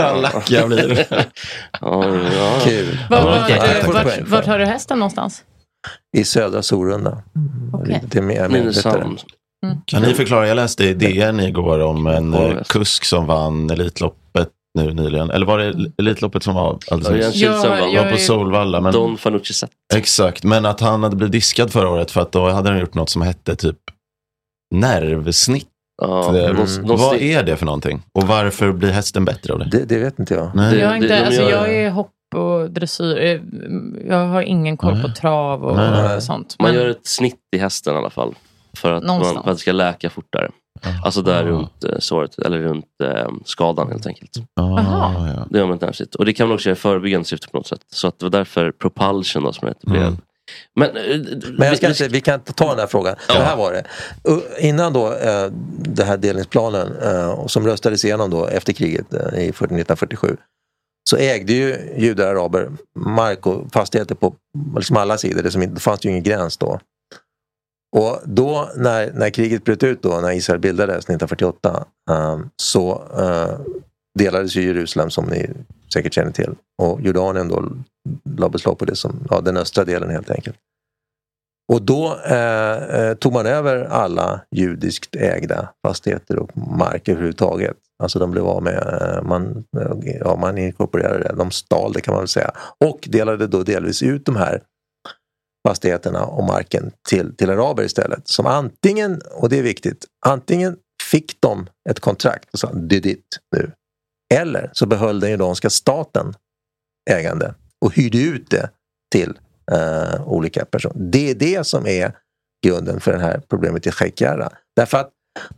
Kul. Vart har du hästen någonstans? I södra Sorunda. Okay. Kan ni förklara, jag läste i DN igår om en kusk som vann Elitloppet nu nyligen. Eller var det Elitloppet som var var på Solvalla? Men, Don Fanucci sett. Exakt, men att han hade blivit diskad förra året för att då hade han gjort något som hette typ nervsnitt. Vad är det för någonting? Och varför blir hästen bättre av det? Det vet inte jag. Nej. Jag är hopp och dressyr. Jag har ingen koll på trav och sånt. Man gör ett snitt i hästen i alla fall. För att det ska läka fortare. Alltså där runt såret, eller runt skadan helt enkelt. Det gör man ett närsitt. Och det kan man också göra förebyggande syfte på något sätt. Så att det var därför propulsion då, som det blev. Men vi kan ta den här frågan. Ja. Det här var det. Innan då det här delningsplanen som röstades igenom då efter kriget i 1947, så ägde ju judar och araber mark och fastigheter på liksom alla sidor. Det fanns ju ingen gräns då. Och då när kriget bröt ut då, när Israel bildades 1948, så delades ju Jerusalem, som ni säkert känner till. Och Jordanien då la beslag på det som den östra delen helt enkelt. Och då tog man över alla judiskt ägda fastigheter och mark överhuvudtaget. Alltså de blev av med, man inkorporerade det, de stal det kan man väl säga. Och delade då delvis ut de här fastigheterna och marken till araber istället. Som antingen, och det är viktigt, antingen fick de ett kontrakt och sa det är ditt nu. Eller så behöll den jordanska staten ägande och hyrde ut det till olika personer. Det är det som är grunden för det här problemet i Sheikh Jarrah. Därför att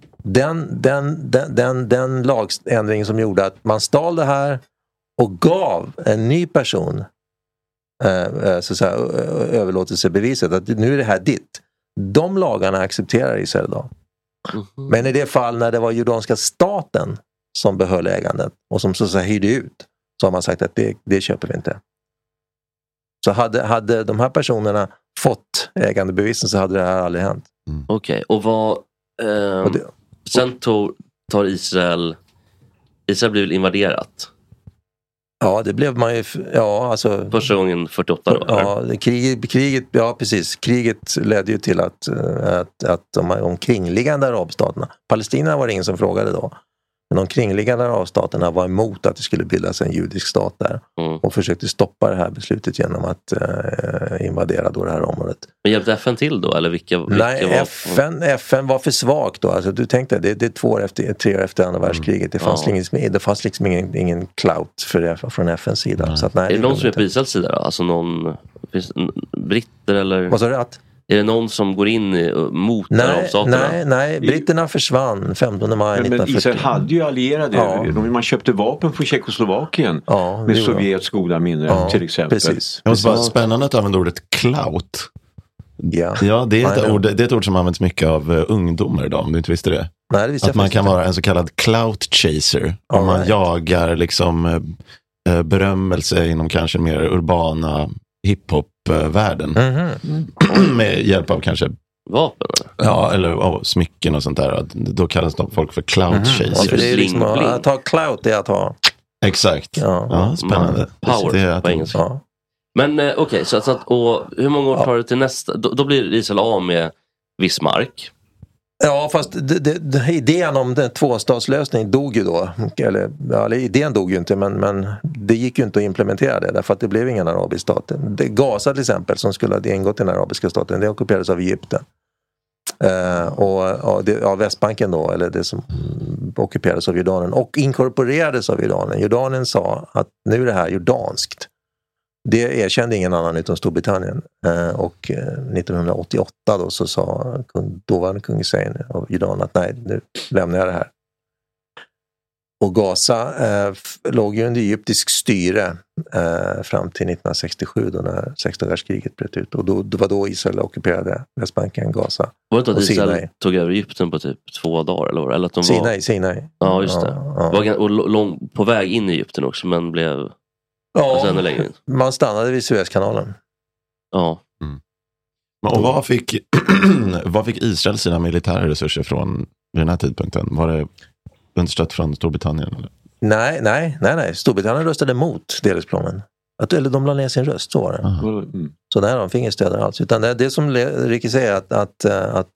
den lagändringen som gjorde att man stal det här och gav en ny person så att säga, överlåtelsebeviset att nu är det här ditt. De lagarna accepterar Israel idag. Men i det fall när det var jordanska staten som behöll ägandet och som så att säga hyrde ut, så har man sagt att det köper vi inte. Så hade de här personerna fått ägandebevisen så hade det här aldrig hänt. Okej, och vad sen tar Israel blev väl invaderat? Ja, det blev man ju, alltså första gången 48 då? Ja, kriget, ja precis. Kriget ledde ju till att de omkringliggande arabstaterna, Palestina var det ingen som frågade då, men de kringliggande arabstaterna var emot att det skulle bildas en judisk stat där och försökte stoppa det här beslutet genom att invadera då det här området. Men hjälpte FN till då? Eller vilka Nej, var... FN var för svagt då. Alltså, du tänkte, det är 3 år efter andra världskriget. Det fanns liksom ingen clout från FNs sida. Så att, nej, är det någon som är på Israels sida då? Alltså britter eller? Vad sa du att? Är det någon som går in mot arabstaterna? Nej, britterna försvann 15 maj 1940. Men Israel hade ju allierade. Ja. Man köpte vapen från Tjeckoslovakien med Sovjets goda minne till exempel. Precis. Det var spännande att använda ordet clout. Ja, det är ett ord som används mycket av ungdomar idag, om du inte visste det. Nej, det visste att man kan vara en så kallad clout chaser. Om man jagar liksom berömmelse inom kanske mer urbana hiphop-världen. Med hjälp av kanske vapen? Ja, eller smycken och sånt där. Då kallas de folk för clout chasers. Det är liksom att ta clout, det är att ha. Exakt. Ja, spännande. Power på engelska. Ja. Men okej, så att, och hur många år tar det till nästa? Då blir Israel av med viss mark. Ja, fast idén om den tvåstatslösning dog ju då. Eller idén dog ju inte, men det gick ju inte att implementera det därför att det blev ingen arabisk stat. Gaza till exempel, som skulle ha ingått i den arabiska staten, det ockuperades av Egypten. Och Västbanken då, eller det som ockuperades av Jordanien och inkorporerades av Jordanien. Jordanien sa att nu är det här jordanskt. Det erkände ingen annan utom Storbritannien. Och 1988 då så sa dåvarande kung Hussein av Jordanien att nej, nu lämnar jag det här. Och Gaza låg ju under egyptisk styre fram till 1967 då när 16 världskriget bröt ut. Och det var då Israel ockuperade Västbanken, Gaza. Var det att Israel tog över Egypten på typ 2 dagar? Eller att de Sinai. Ja, just det. Ja. Och på väg in i Egypten också, men blev... Ja, man stannade vid Suezkanalen. Ja. Och vad fick Israel sina militära resurser från vid den här tidpunkten? Var det understött från Storbritannien? Eller? Nej. Storbritannien röstade emot delningsplanen. Eller de la ner sin röst, så var det. Så där har de fingerstöd alls. Utan det som Ricky säger att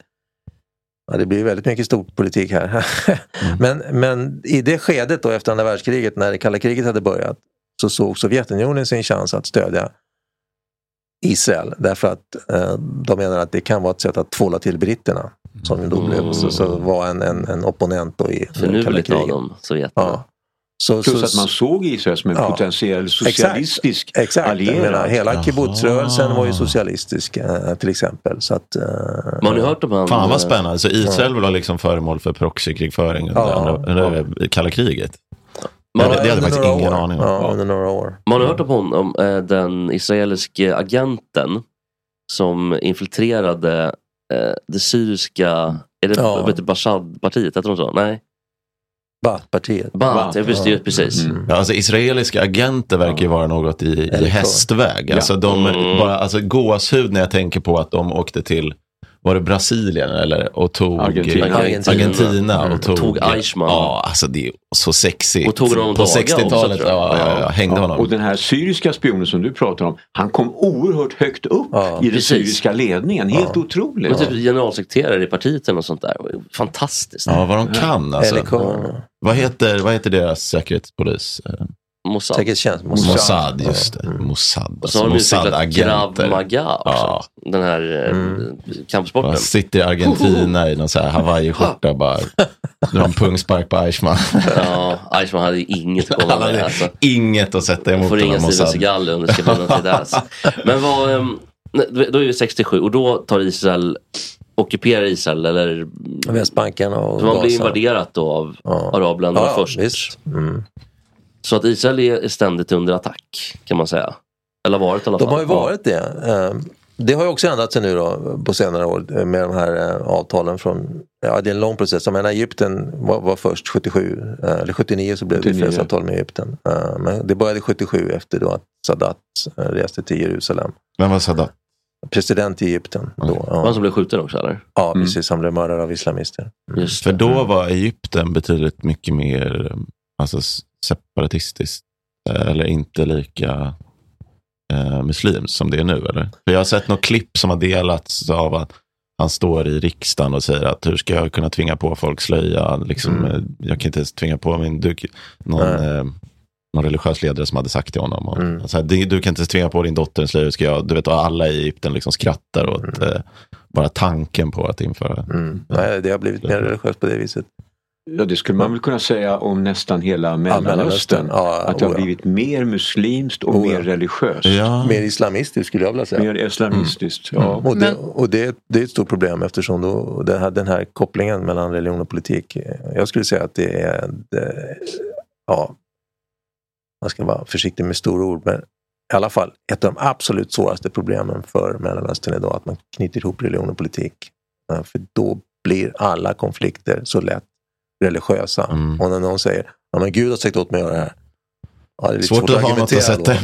det blir väldigt mycket storpolitik här. Men i det skedet då efter andra världskriget, när det kalla kriget hade börjat, så såg Sovjetunionen sin chans att stödja Israel. Därför att de menar att det kan vara ett sätt att tvåla till britterna. Som då blev så var en opponent då i kalla kriget. Av dem, Sovjeterna. Ja. Plus att man såg Israel som en potentiell socialistisk allierad. Hela kibbutzrörelsen var ju socialistisk till exempel. Så att, man har hört om han... Fan vad spännande. Så Israel var liksom föremål för proxykrigföring under kalla kriget. Det hade faktiskt ingen aning om. Ja, under några år. Man har hört om honom, den israeliske agenten som infiltrerade det syriska, är det Bashad-partiet, heter de så? Nej. Baath-partiet. Precis. Ja, alltså israeliska agenter verkar ju vara något i hästväg. Alltså alltså gåshud när jag tänker på att de åkte till, var det Brasilien och tog Argentina och tog Eichmann. Ja, alltså det är så sexigt. Och tog honom på 60-talet. Jag hängde honom. Och den här syriska spionen som du pratar om, han kom oerhört högt upp i den syriska ledningen. Helt otroligt. Och typ generalsekreterare i partiet eller något sånt där. Fantastiskt. Ja, vad de kan alltså. Vad heter deras säkerhetspolis? Mossad, just det. Mossad. Och så har de utvecklat Krav Maga också. Den här kampsporten. Man sitter i Argentina i någon så här Hawaii-skjorta bara. Du har en pungspark på Eichmann. Ja, Eichmann hade inget att komma med. Alltså. Inget att sätta emot. Får ringa Steven Seagal om det ska bli något till det. Men då är vi 67 och då tar Israel, ockuperar Israel eller Västbanken och man blir invaderat då av arabländerna först. Visst. Så att Israel är ständigt under attack, kan man säga. Eller varit i alla fall. De har ju varit det. Det har ju också ändrat sig nu då på senare år med de här avtalen från, det är en lång process. Jag menar, Egypten var först 77, eller 79 så blev det fredsavtal med Egypten. Men det började 77 efter då att Sadat reste till Jerusalem. Vem var Sadat? President i Egypten. Då, Han som blev skjuten också, eller? Ja, precis. Han blev mördad av islamister. Just för då var Egypten betydligt mycket mer alltså separatistiskt eller inte lika muslims som det är nu, eller? För jag har sett något klipp som har delats av att han står i riksdagen och säger att hur ska jag kunna tvinga på folk slöja liksom, jag kan inte tvinga på någon religiös ledare som hade sagt till honom alltså, du kan inte tvinga på din dotter slöja, ska jag, du vet, alla i Egypten liksom skrattar åt bara tanken på att införa. Nej, det har blivit mer religiöst på det viset. Ja, det skulle man väl kunna säga om nästan hela Mellanöstern. Att det har blivit mer muslimskt och mer religiöst. Ja. Mer islamistiskt skulle jag vilja säga. Mer islamistiskt, ja. Och det är ett stort problem eftersom då den här kopplingen mellan religion och politik. Jag skulle säga att det är man ska vara försiktig med stora ord, men i alla fall ett av de absolut svåraste problemen för Mellanöstern är då att man knyter ihop religion och politik. För då blir alla konflikter så lätt religiösa. Och när någon säger, ja men Gud har sagt åt mig att göra det här. Ja, det är svårt att ha något att sätta.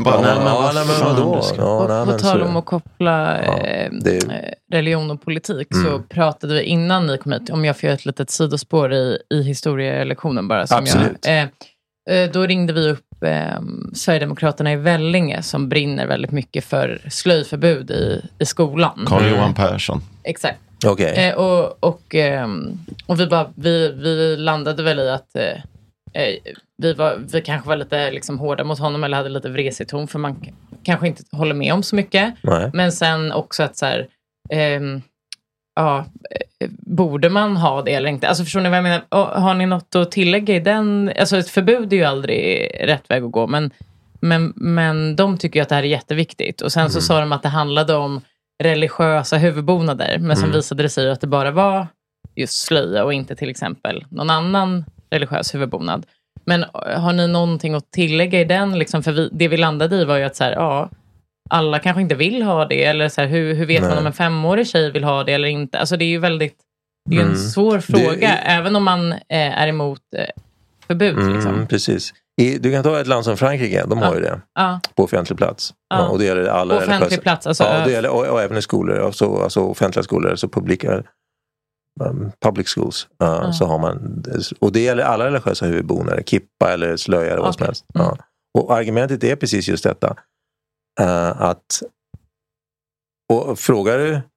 På tal om att koppla religion och politik så pratade vi innan ni kom hit, om jag får göra ett litet sidospår i historielektionen bara. Som absolut. Då ringde vi upp Sverigedemokraterna i Vellinge som brinner väldigt mycket för slöjförbud i skolan. Carl-Johan Persson. Exakt. Okay. Och vi landade väl i att vi kanske var lite liksom hårda mot honom eller hade lite vresig ton för man kanske inte håller med om så mycket. Nej. Men sen också att så här, borde man ha det eller inte? Alltså förstår ni vad jag menar? Har ni något att tillägga i den? Alltså ett förbud är ju aldrig rätt väg att gå, men de tycker ju att det här är jätteviktigt. Och sen så sa de att det handlade om religiösa huvudbonader, men som visade det sig att det bara var just slöja och inte till exempel någon annan religiös huvudbonad. Men har ni någonting att tillägga i den? Liksom, för det vi landade i var ju att så här, alla kanske inte vill ha det, eller så här, hur vet man om en 5-årig tjej vill ha det eller inte? Alltså det är ju väldigt, det är en svår fråga, även om man är emot förbud. Liksom. Precis. Du kan ta ett land som Frankrike, de har ju det på offentlig plats. Och det gäller alla offentlig plats, alltså, och det gäller och även i skolor, alltså offentliga skolor, alltså publika. public schools. Så har man, och det gäller alla religiösa huvudbonader, kippa eller slöja eller vad som helst. Och argumentet är precis just detta. Att och frågar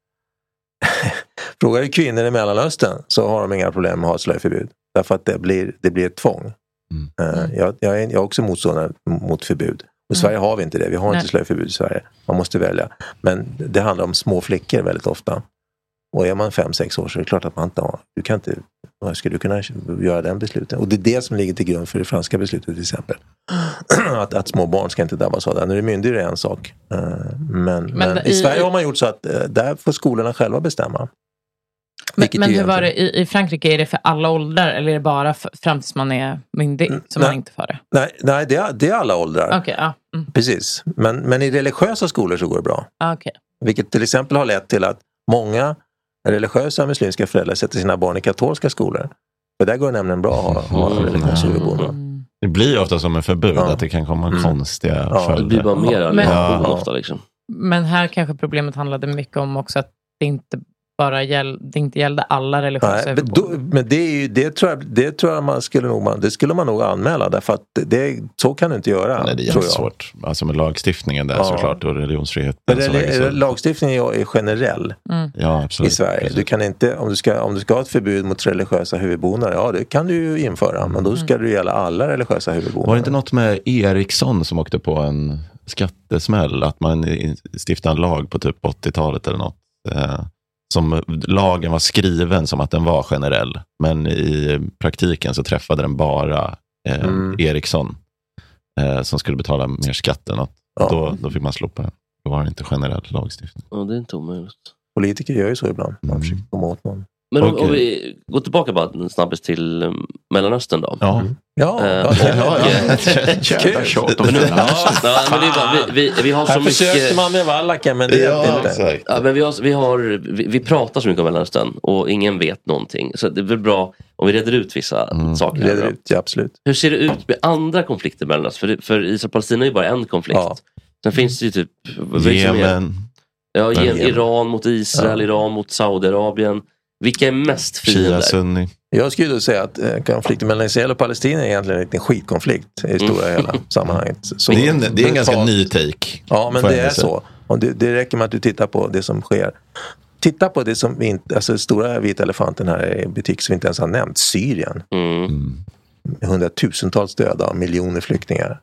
du kvinnor i Mellanöstern så har de inga problem med att ha ett slöjförbud. Därför att det blir ett tvång. Jag är också motståndare mot förbud. Och i Sverige har vi inte det. Vi har inte slöjförbud i Sverige. Man måste välja. Men det handlar om små flickor väldigt ofta. Och är man 5-6 år så är det klart att man inte har. Du kan inte, skulle du kunna göra den besluten? Och det är det som ligger till grund för det franska beslutet till exempel. att små barn ska inte drabbas av det. När du är myndig är det en sak. Men i Sverige har man gjort så att där får skolorna själva bestämma. Men hur var det i Frankrike? Är det för alla åldrar eller är det bara fram tills man är myndig som man inte får det? Nej, det är alla åldrar. Okay, Precis. Men i religiösa skolor så går det bra. Okay. Vilket till exempel har lett till att många religiösa muslimska föräldrar sätter sina barn i katolska skolor. För där går det nämligen bra att ha religiösa huvudbonader. Det blir ofta som en förbud att det kan komma konstiga följder. Det blir bara mer religion ofta liksom. Men här kanske problemet handlade mycket om också att det inte bara gällde alla religiösa huvudbonader. Men det tror jag det skulle man nog anmäla därför att så kan du inte göra. Nej, det är svårt. Alltså med lagstiftningen där såklart och religionsfrihet. Lagstiftningen är generell i Sverige. Du kan inte, om du ska ha ett förbud mot religiösa huvudbonader, det kan du ju införa. Men då ska det gälla alla religiösa huvudbonader. Var det inte något med Ericsson som åkte på en skattesmäll? Att man stiftade en lag på typ 80-talet eller något? Som lagen var skriven som att den var generell. Men i praktiken så träffade den bara Ericsson som skulle betala mer skatt än något. Då fick man slopa den. Då var det inte generell lagstiftning. Ja, det är inte omöjligt. Politiker gör ju så ibland. Man försöker komma åt någon. Men om vi går tillbaka bara snabbast till Mellanöstern då. Vi har så mycket. Försökte man med vallaken men det är inte. Ja, men vi pratar så mycket om Mellanöstern och ingen vet någonting. Så det är väl bra om vi reder ut vissa saker. Absolut. Hur ser det ut med andra konflikter i Mellanöstern? För Israel och Palestina är ju bara en konflikt. Sen finns det ju typ Jemen. Iran mot Israel, Iran mot Saudiarabien. Vilka är mest fiender? Jag skulle då säga att konflikten mellan Israel och Palestina är egentligen en skitkonflikt i stora hela sammanhanget. Så det är en ganska ny take. Ja, men det är så. Och det räcker med att du tittar på det som sker. Titta på det som vi inte, alltså stora vita elefanten här i butik som vi inte ens har nämnt, Syrien. 100,000-tals döda och miljoner flyktingar.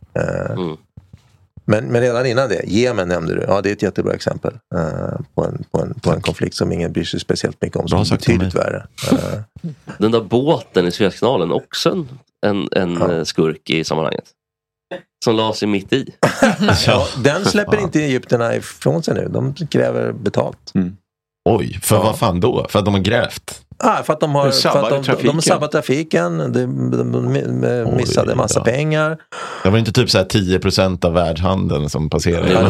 Men redan innan det, Jemen nämnde du. Ja, det är ett jättebra exempel på en konflikt som ingen bryr sig speciellt mycket om. Som är betydligt värre. Den där båten i Suezkanalen också en skurk i sammanhanget. Som la sig mitt i. Den släpper inte egypterna ifrån sig nu. De kräver betalt. Oj, för vad fan då? För att de har grävt? För att de har sabbat trafiken. De missade massa pengar. Det var inte typ så här 10% av världshandeln som passerade.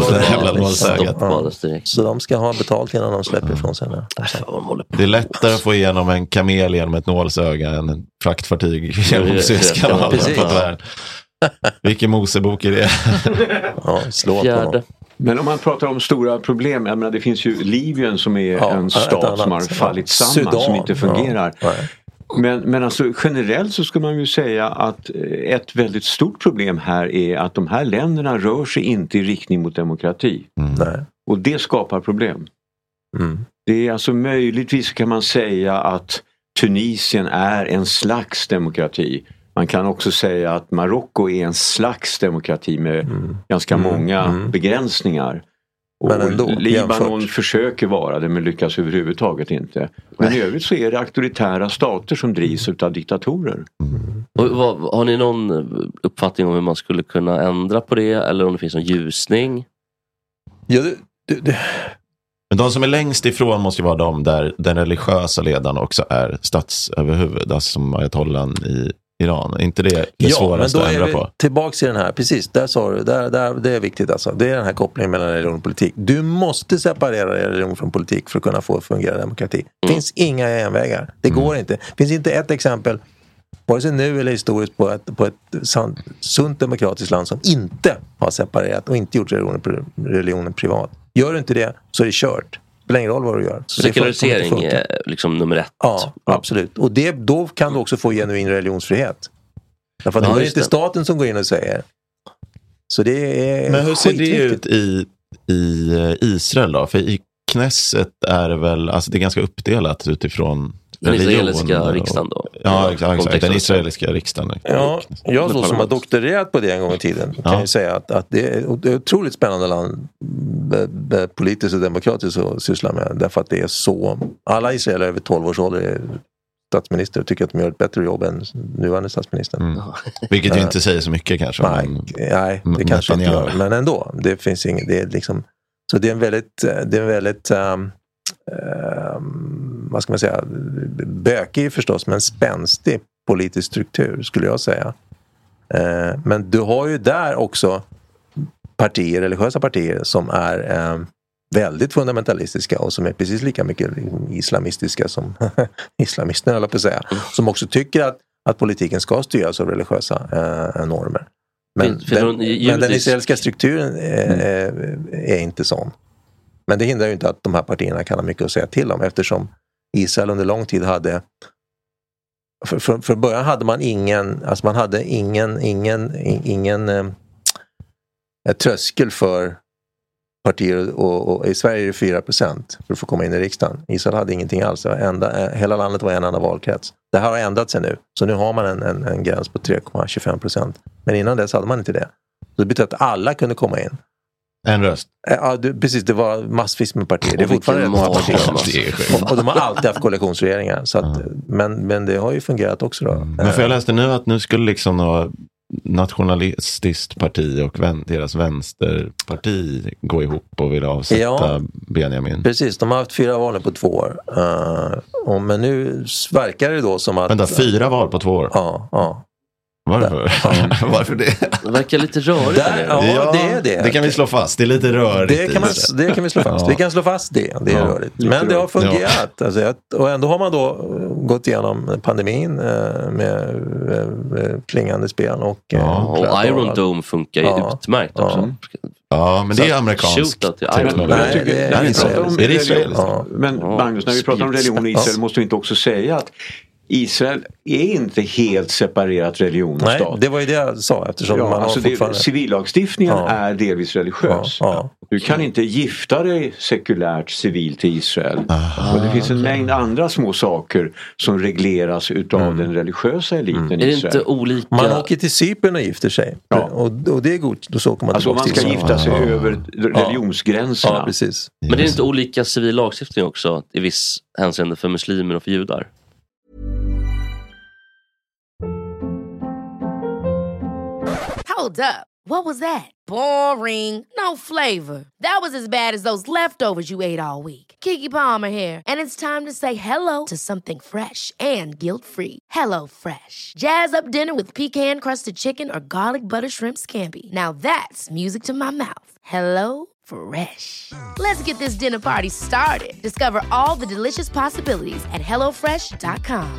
Så de ska ha betalt innan de släpper ifrån sig. Det är lättare att få igenom en kamel genom ett nålsöga än en fraktfartyg genom Suezkanalen. Vilken Mosebok är det? Fjärde. Men om man pratar om stora problem, jag menar, det finns ju Libyen som är en stat som har fallit samman, Sudan, som inte fungerar. Men alltså generellt så ska man ju säga att ett väldigt stort problem här är att de här länderna rör sig inte i riktning mot demokrati. Och det skapar problem. Det är alltså möjligtvis kan man säga att Tunisien är en slags demokrati. Man kan också säga att Marocko är en slags demokrati med ganska många begränsningar. Men ändå, Libanon försöker vara det men lyckas överhuvudtaget inte. Men i övrigt så är det auktoritära stater som drivs av diktatorer. Och har ni någon uppfattning om hur man skulle kunna ändra på det? Eller om det finns någon ljusning? Ja, Men de som är längst ifrån måste ju vara de där den religiösa ledaren också är statsöverhuvud. Alltså som ayatollan i Iran. Inte det svåraste att ändra på? Tillbaks i den här, precis, där sa du, det är viktigt alltså. Det är den här kopplingen mellan religion och politik. Du måste separera religion från politik för att kunna få fungerande demokrati. Det finns inga genvägar. Det går inte. Det finns inte ett exempel, vare sig nu eller historiskt, på ett sunt demokratiskt land som inte har separerat och inte gjort religionen privat. Gör du inte det så är det kört. spelar ingen roll vad du gör. Så sekularisering är liksom nummer 1. Ja, absolut. Och då kan du också få genuin religionsfrihet. Därför att det är inte staten som går in och säger. Så det är. Men hur ser det ut i Israel då? För i Knesset är det väl, alltså det är ganska uppdelat utifrån den israeliska riksdagen då. Ja, exakt. Den israeliska riksdagen. Ja, jag som har doktorerat på det en gång i tiden kan ju säga att det är ett otroligt spännande land politiskt och demokratiskt att syssla med. Därför att det är så, alla israeler över 12 års ålder är statsminister och tycker att de gör ett bättre jobb än nuvarande statsministern. Vilket ju inte säger så mycket kanske. Nej, det kanske inte gör. Men ändå, det finns inget, det är liksom, så det är en väldigt vad ska man säga, bökig förstås, men spänstig politisk struktur skulle jag säga. Men du har ju där också partier, religiösa partier som är väldigt fundamentalistiska och som är precis lika mycket islamistiska som islamisterna, eller på att säga, som också tycker att politiken ska styras av religiösa normer. Men den israeliska strukturen är inte sån. Men det hindrar ju inte att de här partierna kan ha mycket att säga till om, eftersom Israel under lång tid hade för början hade man ingen tröskel för partier, och i Sverige är det 4% för att få komma in i riksdagen. Israel hade ingenting alls. Hela landet var en enda valkrets. Det här har ändrat sig nu. Så nu har man en gräns på 3,25%. Men innan dess hade man inte det. Så det betyder att alla kunde komma in. En röst. Ja, precis, det var massvis med partier. Det är fortfarande många partier. Och de har alltid haft koalitionsregeringar. Så att, men det har ju fungerat också då. Men för jag läste nu att nu skulle liksom några nationalistiskt parti och deras vänsterparti gå ihop och vilja avsätta Benjamin. Precis, de har haft 4 val på 2 år. Men nu verkar det då som att... Vänta, 4 val på 2 år? Ja. Varför? Varför det? Det verkar lite rörigt. Ja, det är det. Det kan vi slå fast. Det är lite rörigt. Det kan vi slå fast. Vi kan slå fast det. Det är rörigt. Men det har fungerat. Ja. Alltså, och ändå har man då gått igenom pandemin med klingande spel. Och Iron Dome funkar ju utmärkt också. Ja, men det är amerikanskt. Men Magnus, när vi pratar om religion i Israel måste vi inte också säga att Israel är inte helt separerat religion och stat. Nej, det var ju det jag sa, eftersom man har fortfarande... Civillagstiftningen är delvis religiös. Du kan inte gifta dig sekulärt civilt i Israel. Och det finns en mängd andra små saker som regleras utav den religiösa eliten i Israel. Är det inte olika... Man åker till Cypern och gifter sig. Och det är god. Då så åker man alltså man ska gifta sig över religionsgränserna. Ja, precis. Men det är inte olika civil lagstiftning också i viss hänseende för muslimer och för judar? Hold up. What was that? Boring. No flavor. That was as bad as those leftovers you ate all week. Keke Palmer here, and it's time to say hello to something fresh and guilt-free. Hello Fresh. Jazz up dinner with pecan-crusted chicken or garlic butter shrimp scampi. Now that's music to my mouth. Hello Fresh. Let's get this dinner party started. Discover all the delicious possibilities at hellofresh.com.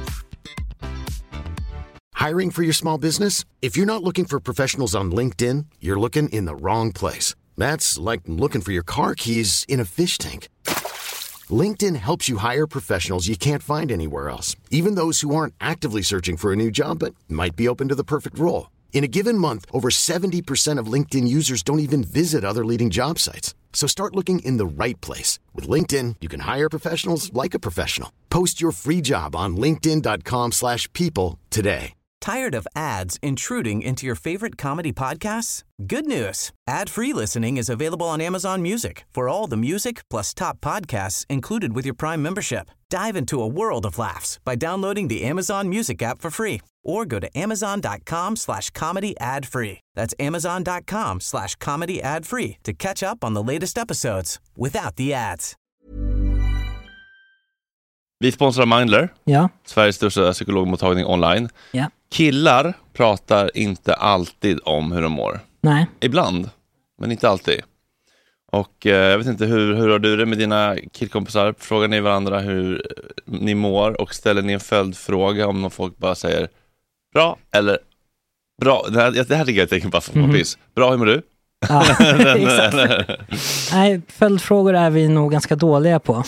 Hiring for your small business? If you're not looking for professionals on LinkedIn, you're looking in the wrong place. That's like looking for your car keys in a fish tank. LinkedIn helps you hire professionals you can't find anywhere else, even those who aren't actively searching for a new job but might be open to the perfect role. In a given month, over 70% of LinkedIn users don't even visit other leading job sites. So start looking in the right place. With LinkedIn, you can hire professionals like a professional. Post your free job on linkedin.com/people today. Tired of ads intruding into your favorite comedy podcasts? Good news. Ad-free listening is available on Amazon Music for all the music plus top podcasts included with your Prime membership. Dive into a world of laughs by downloading the Amazon Music app for free or go to amazon.com/comedy ad-free. That's amazon.com/comedy ad-free to catch up on the latest episodes without the ads. Vi sponsrar Mindler. Ja. Sveriges största psykologmottagning online. Ja. Killar pratar inte alltid om hur de mår. Nej. Ibland, men inte alltid. Och jag vet inte, hur har du det med dina killkompisar? Frågar ni varandra hur ni mår och ställer ni en följdfråga om någon folk bara säger bra eller bra? Det här tycker jag är ett tecken på piss. Bra, hur mår du? Ja, nej, följdfrågor är vi nog ganska dåliga på.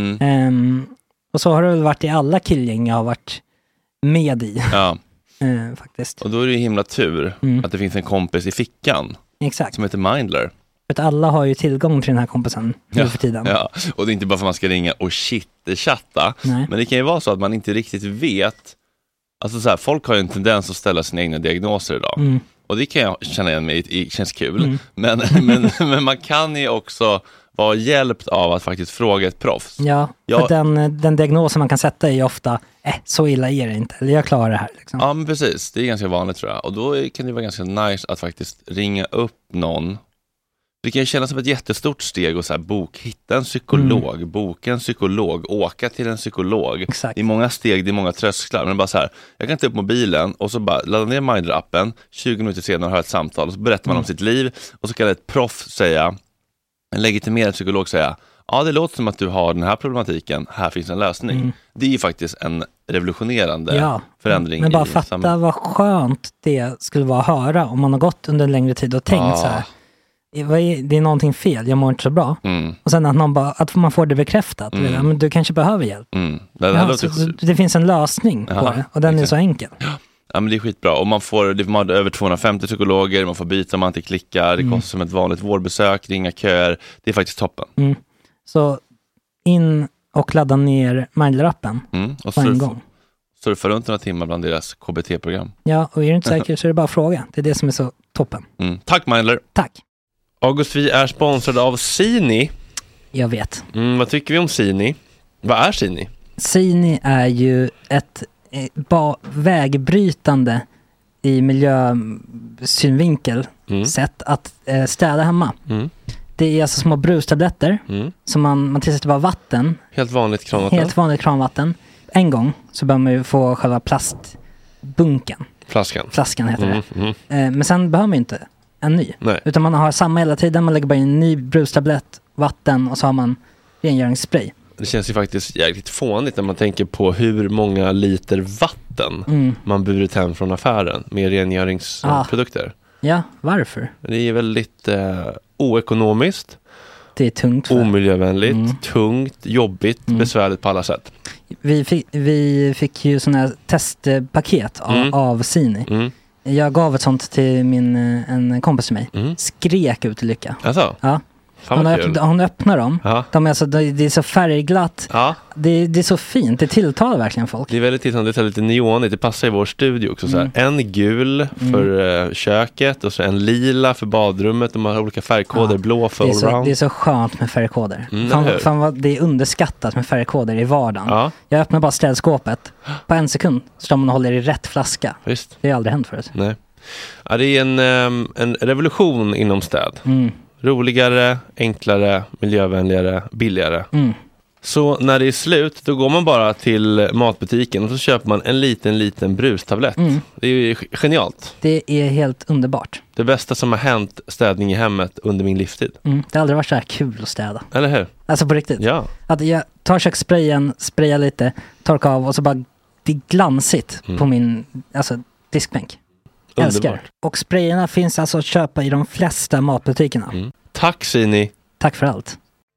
Och så har det väl varit i alla killgäng jag har varit med i. Ja. Faktiskt. Och då är det ju himla tur att det finns en kompis i fickan. Exakt. Som heter Mindler. För att alla har ju tillgång till den här kompisen nu för tiden. Ja, och det är inte bara för att man ska ringa och chatta. Nej. Men det kan ju vara så att man inte riktigt vet. Alltså så här, folk har ju en tendens att ställa sina egna diagnoser idag. Och det kan jag känna igen mig i, det känns kul. Men man kan ju också vara hjälpt av att faktiskt fråga ett proffs. Ja, för den diagnosen man kan sätta är ju ofta så illa är det inte, eller jag klarar det här. Liksom. Ja, men precis. Det är ganska vanligt tror jag. Och då kan det vara ganska nice att faktiskt ringa upp någon. Det kan ju kännas som ett jättestort steg och så här, hitta en psykolog, boka en psykolog, åka till en psykolog. Exakt. Det är många steg, det är många trösklar. Men bara så här, jag kan ta upp mobilen och så bara ladda ner Mindler-appen, 20 minuter senare har ett samtal och så berättar man om sitt liv och så kan ett proff säga, en legitimerad psykolog säga, ja det låter som att du har den här problematiken, här finns en lösning. Det är ju faktiskt en revolutionerande förändring. Men bara fatta vad skönt det skulle vara att höra om man har gått under en längre tid och tänkt så här, det är någonting fel, jag mår inte så bra. Och sen att man får det bekräftat. Men du kanske behöver hjälp. Det finns en lösning på det och den är så enkel. Ja, men det är skitbra. Och man får över 250 psykologer, man får byta om man inte klickar. Det kostar som ett vanligt vårdbesök, ringa köer. Det är faktiskt toppen. Så in och ladda ner Mindler-appen och på en gång. Surfa runt några timmar bland deras KBT-program. Ja, och är du inte säker så är det bara att fråga. Det är det som är så toppen. Tack Mindler. Tack. August, vi är sponsrade av Sini. Jag vet. Vad tycker vi om Sini? Vad är Sini? Sini är ju ett vägbrytande i miljösynvinkel sätt att städa hemma. Det är alltså små brustabletter som man tillsätter bara vatten. Helt vanligt kranvatten. Helt vanligt kranvatten. En gång så bör man ju få själva plastbunken. Flaskan heter det. Men sen behöver man ju inte en ny. Nej. Utan man har samma hela tiden. Man lägger bara in en ny brustablett, vatten och så har man rengöringsspray. Det känns ju faktiskt jäkligt fånigt när man tänker på hur många liter vatten man burit hem från affären med rengöringsprodukter. Ja, varför? Det är väldigt oekonomiskt. Det är tungt. Omiljövänligt, tungt, jobbigt, besvärligt på alla sätt. Vi fick ju sådana här testpaket av Sini. Jag gav ett sånt till en kompis till mig. Skrek ut i lycka. Alltså? Ja. Hon öppnar dem. De är alltså, det är så färgglatt. Det är så fint. Det tilltalar verkligen folk. Det är väldigt tilltalande. Det är lite neonigt. Det passar i vår studio också. Så här. En gul för köket och så en lila för badrummet. De har olika färgkoder. Blå för allround. Det är så skönt med färgkoder. Fan vad det är underskattat med färgkoder i vardagen. Jag öppnar bara ställskåpet. På en sekund står man och håller i rätt flaska. Visst. Det har aldrig hänt förut. Nej. Ja, det är en revolution inom städ. Roligare, enklare, miljövänligare, billigare. Så när det är slut, då går man bara till matbutiken och så köper man en liten brustablett. Det är ju genialt. Det är helt underbart. Det bästa som har hänt städning i hemmet under min livstid. Det har aldrig varit så här kul att städa. Eller hur? Alltså på riktigt. Ja. Att jag tar kökssprayen, sprayar lite, torkar av och så bara det är glansigt på min diskbänk. Älskar. Och sprayerna finns alltså att köpa i de flesta matbutikerna. Tack Sini. Tack för allt.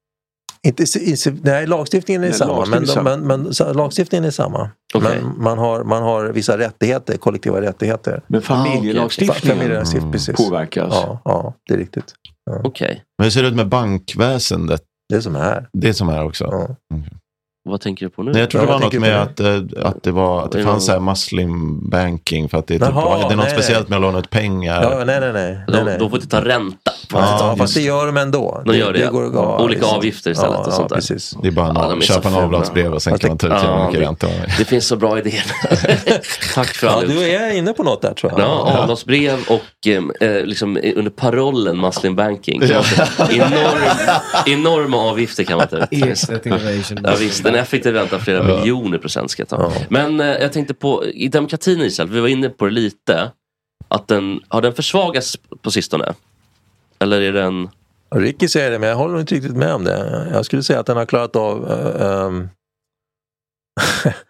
Nej, lagstiftningen är samma. Men lagstiftningen är samma. Okay. Men man har vissa rättigheter, kollektiva rättigheter. Men familjelagstiftningen påverkas. Ja, det är riktigt. Ja. Okay. Men hur ser det ut med bankväsendet? Det som är. Det som är också. Ja. Vad tänker du på nu? Nej, jag tror det var något med att det fanns så här muslim banking för att det är, är det något speciellt med att låna ut pengar? Ja, nej. De får inte ta ränta. Fast det gör de ändå. De gör det. Olika avgifter istället och sånt där. Precis. Det är bara att köpa en avlatsbrev och sen kan man ta ut hur mycket ränta. Det finns så bra idéer. Tack för allt. Du är inne på något där tror jag. Ja, avlatsbrev och liksom under parollen muslim banking. Enorma avgifter kan man ta ut. Ja, visst. En effektiv ränta flera miljoner % ska jag ta. Men jag tänkte på i demokratin i Israel, vi var inne på det lite, att har den försvagats på sistone? Eller är den... Ricky säger det, men jag håller inte riktigt med om det. Jag skulle säga att den har klarat av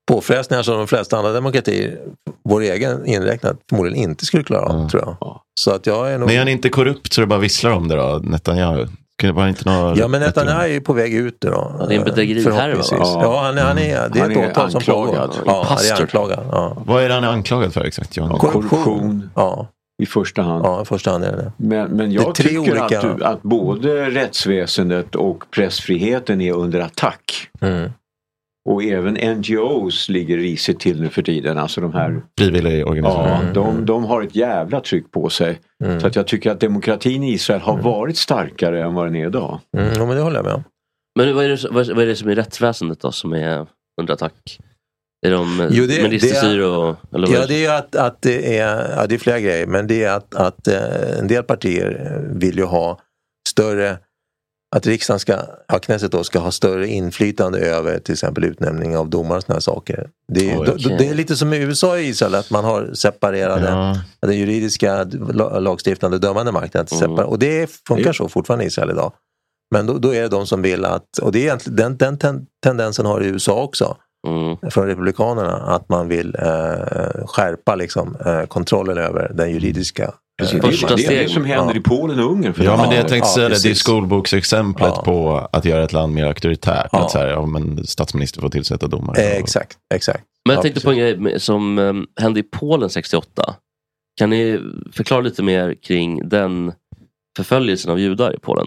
påfrestningar som de flesta andra demokratier, vår egen inräknat, förmodligen inte skulle klara av, tror jag. Så att jag är nog... Men är han inte korrupt så det bara visslar om det då, Netanyahu? Ja, men Netanyahu är ju på väg ut då. Han är en bedrägeri här, va? Ja, han är, det är ett åtal som pågår. Ja, han är anklagad. Ja. Vad är det han är anklagad för exakt, John? Korruption. Ja. I första hand. Ja, i första hand är det. Men jag tycker att både rättsväsendet och pressfriheten är under attack. Och även NGOs ligger risigt till nu för tiden. Alltså de här frivilliga organisationer. Ja, de har ett jävla tryck på sig. Så att jag tycker att demokratin i Israel har varit starkare än vad den är idag. Ja, men det håller jag med om. Men vad är det som är rättsväsendet då som är under attack? Är de ministerstyre och... Eller ja, det är att det är... Ja, det är flera grejer. Men det är att en del partier vill ju ha större... Att riksdagen Knesset då ska ha större inflytande över till exempel utnämning av domar och såna här saker. Det är lite som i USA i Israel, att man har separerade den juridiska, lagstiftande, dömande makten. Och det funkar så fortfarande i Israel idag. Men då är det de som vill att, och det är egentligen, den tendensen har i USA också. Från republikanerna, att man vill skärpa liksom, kontrollen över den juridiska. Precis, det är det som händer i Polen och Ungern. Ja, men det jag tänkte säga, det är skolboksexemplet på att göra ett land mer auktoritärt. Att så här, en statsminister får tillsätta domare. Exakt. Men jag tänkte på en grej som hände i Polen 68. Kan ni förklara lite mer kring den förföljelsen av judar i Polen?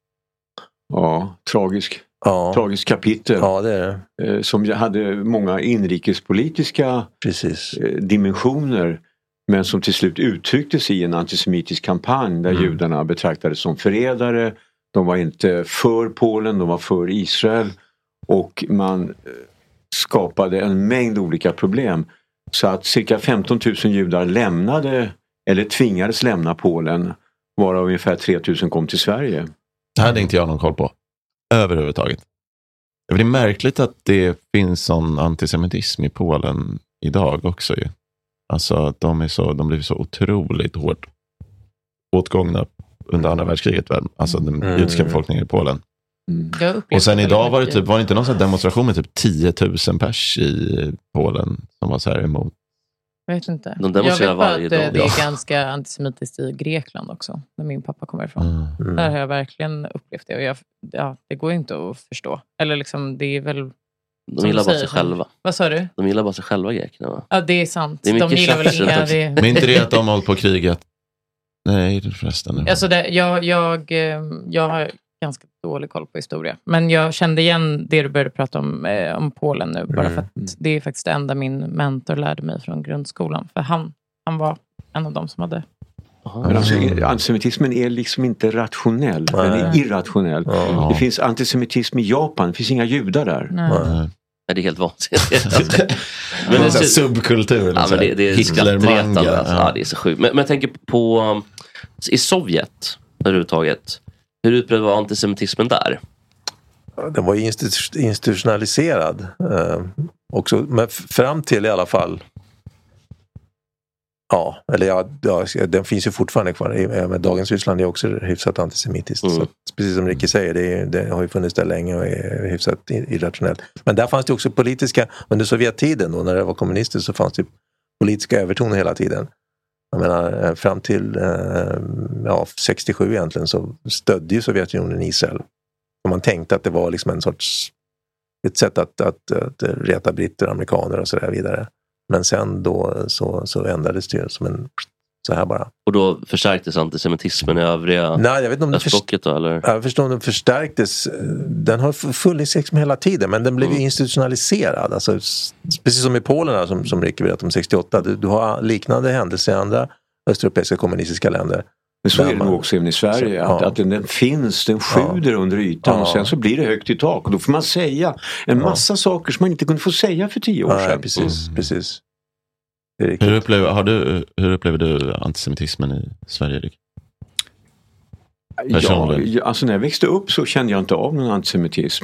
Ja, tragisk kapitel. Ja, det är det. Som hade många inrikespolitiska dimensioner. Men som till slut uttrycktes i en antisemitisk kampanj där judarna betraktades som förrädare. De var inte för Polen, de var för Israel. Och man skapade en mängd olika problem. Så att cirka 15 000 judar lämnade eller tvingades lämna Polen. Varav ungefär 3 000 kom till Sverige. Det hade inte jag någon koll på. Överhuvudtaget. Det är märkligt att det finns sån antisemitism i Polen idag också ju. Alltså att de blev så otroligt hårt åtgångna under andra världskriget. Alltså den judiska befolkningen i Polen. Och sen idag var det inte någon sån demonstration med typ 10 000 pers i Polen som var så här emot. Jag vet inte. De demonstrerar varje dag. Det är ganska antisemitiskt i Grekland också, där min pappa kommer ifrån. Där har jag verkligen upplevt det. Och det går inte att förstå. Eller liksom, det är väl... De gillar bara sig själva. Vad sa du? De gillar bara sig själva, grekerna, va? Ja, det är sant. Det är de gillar väl inga... Men inte det att de har hållit på kriget? Nej, det förresten. Alltså jag har ganska dålig koll på historia. Men jag kände igen det du började prata om Polen nu. Bara för att det är faktiskt det enda min mentor lärde mig från grundskolan. För han var en av dem som hade... Men alltså, antisemitismen är liksom inte rationell. Den är irrationell. Det finns antisemitism i Japan. Det finns inga judar där. Det är helt vansinnigt. Men det är subkultur. Ja, men det är Hitlermanga. Ja, det är så sjukt. Men jag tänker på i Sovjet överhuvudtaget. Hur utbredd var antisemitismen där? Den var ju institutionaliserad också. Men fram till i alla fall... den finns ju fortfarande kvar. Men dagens Ryssland är också hyfsat antisemitiskt. Så att, precis som Ricky säger, det har ju funnits där länge och är hyfsat irrationellt. Men där fanns det också politiska, under Sovjettiden då, när det var kommunister, så fanns det politiska övertoner hela tiden. Jag menar, fram till 67 egentligen så stödde ju Sovjetunionen Israel. Och man tänkte att det var liksom ett sätt att reta britter, amerikaner och så där vidare. Men sen då så ändrades det som så här bara. Och då förstärktes antisemitismen i övriga... Nej, jag vet inte om det eller? Jag förstår om den förstärktes. Den har funnits liksom hela tiden, men den blev institutionaliserad. Alltså, precis som i Polen här, som Ricky berättade om 68. Du har liknande händelser i andra östeuropeiska kommunistiska länder. Men så är det nog också även i Sverige. Att den finns, den sjuder under ytan. Och sen så blir det högt i tak. Och då får man säga en massa saker som man inte kunde få säga för 10 år sedan. Precis. Hur upplever du antisemitismen i Sverige, Rick? Alltså när jag växte upp så kände jag inte av någon antisemitism.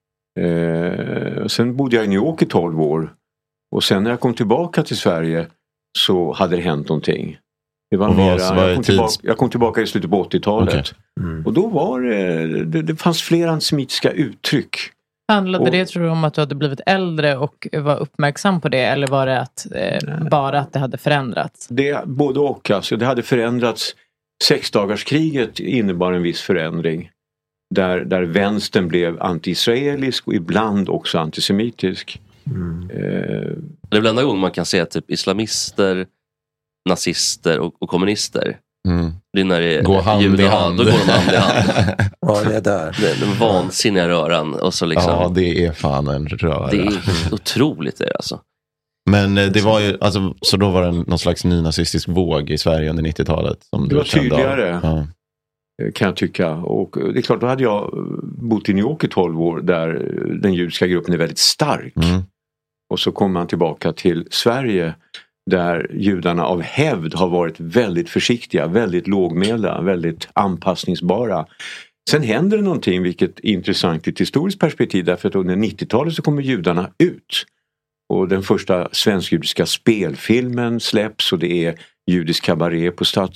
Sen bodde jag i New York i 12 år. Och sen när jag kom tillbaka till Sverige så hade det hänt någonting. Det var jag kom tillbaka i slutet på 80-talet. Och då var det fanns flera antisemitiska uttryck Handlade det, tror du, om att du hade blivit äldre och var uppmärksam på det? Eller var det att, bara att det hade förändrats? Både och. Alltså, det hade förändrats. Sexdagarskriget innebar en viss förändring. Där vänstern blev anti-israelisk och ibland också antisemitisk. Det är väl enda gången man kan se typ islamister, nazister och kommunister. Det är när det går hand i hand. Då går de hand i hand. Ja, det är där. Den vansinniga röran. Och så liksom, ja, det är fan en röra. Det är otroligt det alltså. Men det var ju, alltså, så då var det någon slags nynazistisk våg i Sverige under 90-talet. Som det var tydligare, kan jag tycka. Och det är klart, då hade jag bott i New York i 12 år där den judiska gruppen är väldigt stark. Och så kom man tillbaka till Sverige där judarna av hävd har varit väldigt försiktiga, väldigt lågmälda, väldigt anpassningsbara. Sen händer det någonting, vilket är intressant i ett historiskt perspektiv, därför att under 90-talet så kommer judarna ut. Och den första svensk-judiska spelfilmen släpps och det är judisk kabaré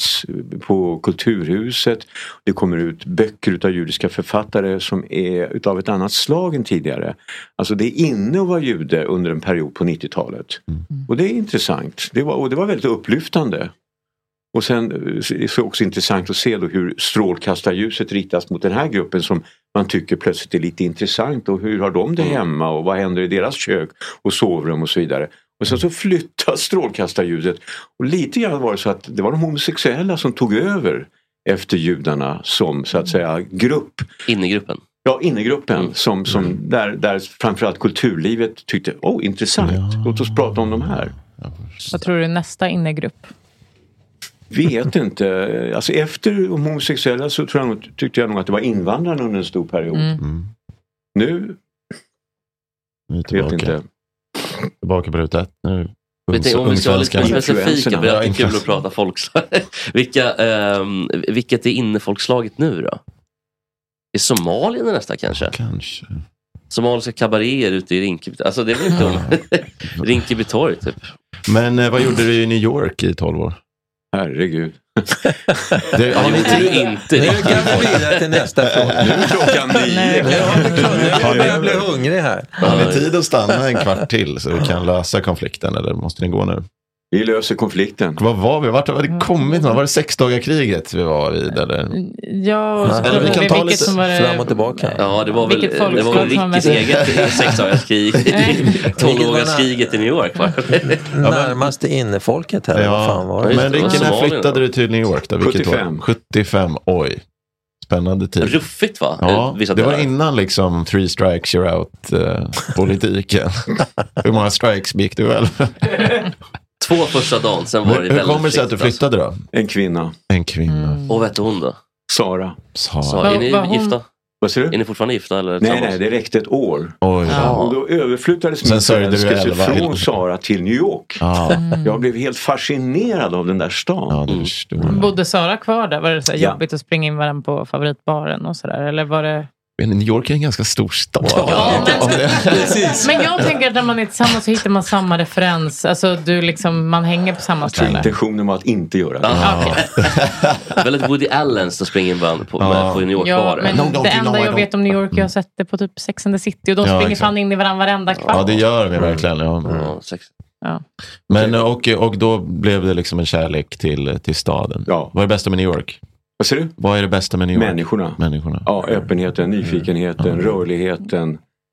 på Kulturhuset. Det kommer ut böcker utav judiska författare som är utav ett annat slag än tidigare. Alltså det är inne att vara jude under en period på 90-talet. Och det är intressant. Det var väldigt upplyftande. Och sen är det också intressant att se då hur strålkastarljuset riktas mot den här gruppen som man tycker plötsligt är lite intressant. Och hur har de det hemma och vad händer i deras kök och sovrum och så vidare. Och sen så flyttas strålkastarljuset. Och lite grann var det så att det var de homosexuella som tog över efter judarna som så att säga grupp. Innegruppen. Ja, innegruppen. Där framförallt kulturlivet tyckte, intressant. Låt oss prata om de här. Vad tror du är nästa innegrupp? Vet inte. Alltså efter de homosexuella så tyckte jag nog att det var invandrarna under en stor period. Nu vet inte. Tillbaka på ruta 1 nu. Om vi ska vara lite specifika, det är kul att prata folkslag. Vilket är innefolkslaget nu då? Är Somalien nästa kanske? Kanske. Somaliska kabaréer ute i Rinkeby. Alltså det är väl inte om Rinkeby torg typ. Men vad gjorde du i New York i 12 år? Herregud. Det har ni inte. Nu kan vi vidare till nästa fråga. Nu är klockan 9. Jag blir hungrig här. Har ni tid att stanna en kvart till så vi kan lösa konflikten, eller måste ni gå nu? Vi löser konflikten. Vad var vi? Vart har det kommit? Var det 6-dagarkriget vi var vid? Eller? Ja, eller vi kan ta lite fram och tillbaka. Ja, det var väl Rickes eget 6-dagarskrig. 12-dagarskriget i New York. Närmaste innefolket här. Ja. Fan var det? Men Rikke, när flyttade du till New York? Då? 75. 75, oj. Spännande tid. Ruffigt va? Ja, det var innan liksom 3 strikes you're out politiken. Hur många strikes gick du väl? 2 första dagen, sen var det väldigt. Hur kommer det sig att du flyttade då? En kvinna. Och vet du hon då? Sara. Är ni gifta? Vad säger du? Är ni fortfarande gifta? Eller nej, det räckte ett år. Oj, och då överflyttades min förälskelse från Sara till New York. Jag blev helt fascinerad av den där stan. Bodde Sara kvar där? Var det så jobbigt att springa in varandra på favoritbaren och sådär? Eller var det... Men New York är en ganska stor stad. Men jag tänker att när man är tillsammans så hittar man samma referens. Alltså man hänger på samma ställe. Intentionen var att inte göra det. Väldigt Woody Allen som springer in på New York-baren. Men det enda jag vet om New York, jag har sett det på typ Sex and the City. Och de springer fan in i varenda kvart. Ja, det gör de verkligen. Ja. Men och då blev det liksom en kärlek till staden. Vad är det bästa med New York? Vad säger du? Vad är det bästa med New York? Människorna. Ja, öppenheten, nyfikenheten, rörligheten.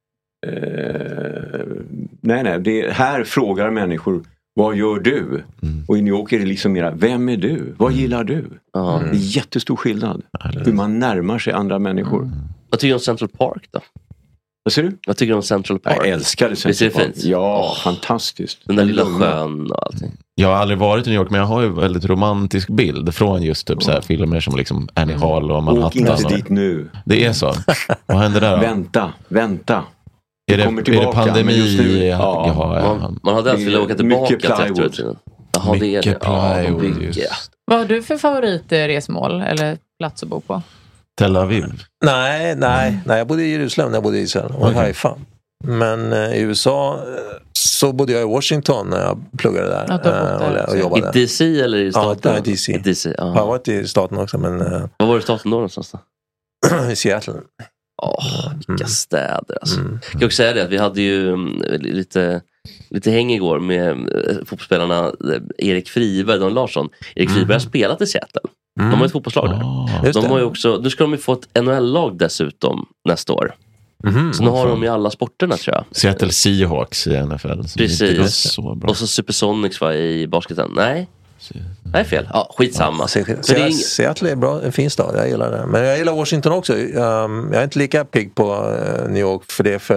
Här frågar människor, vad gör du? Och i New York är det liksom mera, vem är du? Vad gillar du? Det är jättestor skillnad. Hur man närmar sig andra människor. Vad tycker du om Central Park då? Vad säger du? Vad tycker du om Central Park? Jag älskade Central Park. Ja, fantastiskt. Den där lilla sjön och allting. Jag har aldrig varit i New York, men jag har ju en väldigt romantisk bild från just typ så här filmer som liksom Annie Hall och Manhattan. Åk inte dit nu. Det är så. Vad händer där då? Vänta. Är det pandemi? Man hade alltid velat åka tillbaka till eftertiden. Mycket plywood. Vad har du för favoritresmål eller plats att bo på? Tel Aviv? Nej, jag bodde i Jerusalem när jag bodde i Israel och Haifa. Men i USA så bodde jag i Washington när jag pluggade där och jobbade. I DC eller i staten? Ja, i DC. Jag har varit i staten också. Men, vad var det i staten då någonstans då? I Seattle. Vilka städer alltså. Jag kan också säga det att vi hade ju lite häng igår med fotbollsspelarna Erik Friberg och Larsson. Erik Friberg har spelat i Seattle. De har ett fotbollslag där. De har ju också, nu ska de ju få ett NHL-lag dessutom nästa år. Så nu har de i alla sporterna tror jag. Seattle Seahawks i NFL. Precis. Så bra. Och så Supersonics var i basketen. Nej, fel. Ja, skitsamma. Seattle är bra, en fin stad, jag gillar det. Men jag gillar Washington också. Jag är inte lika pigg på New York för det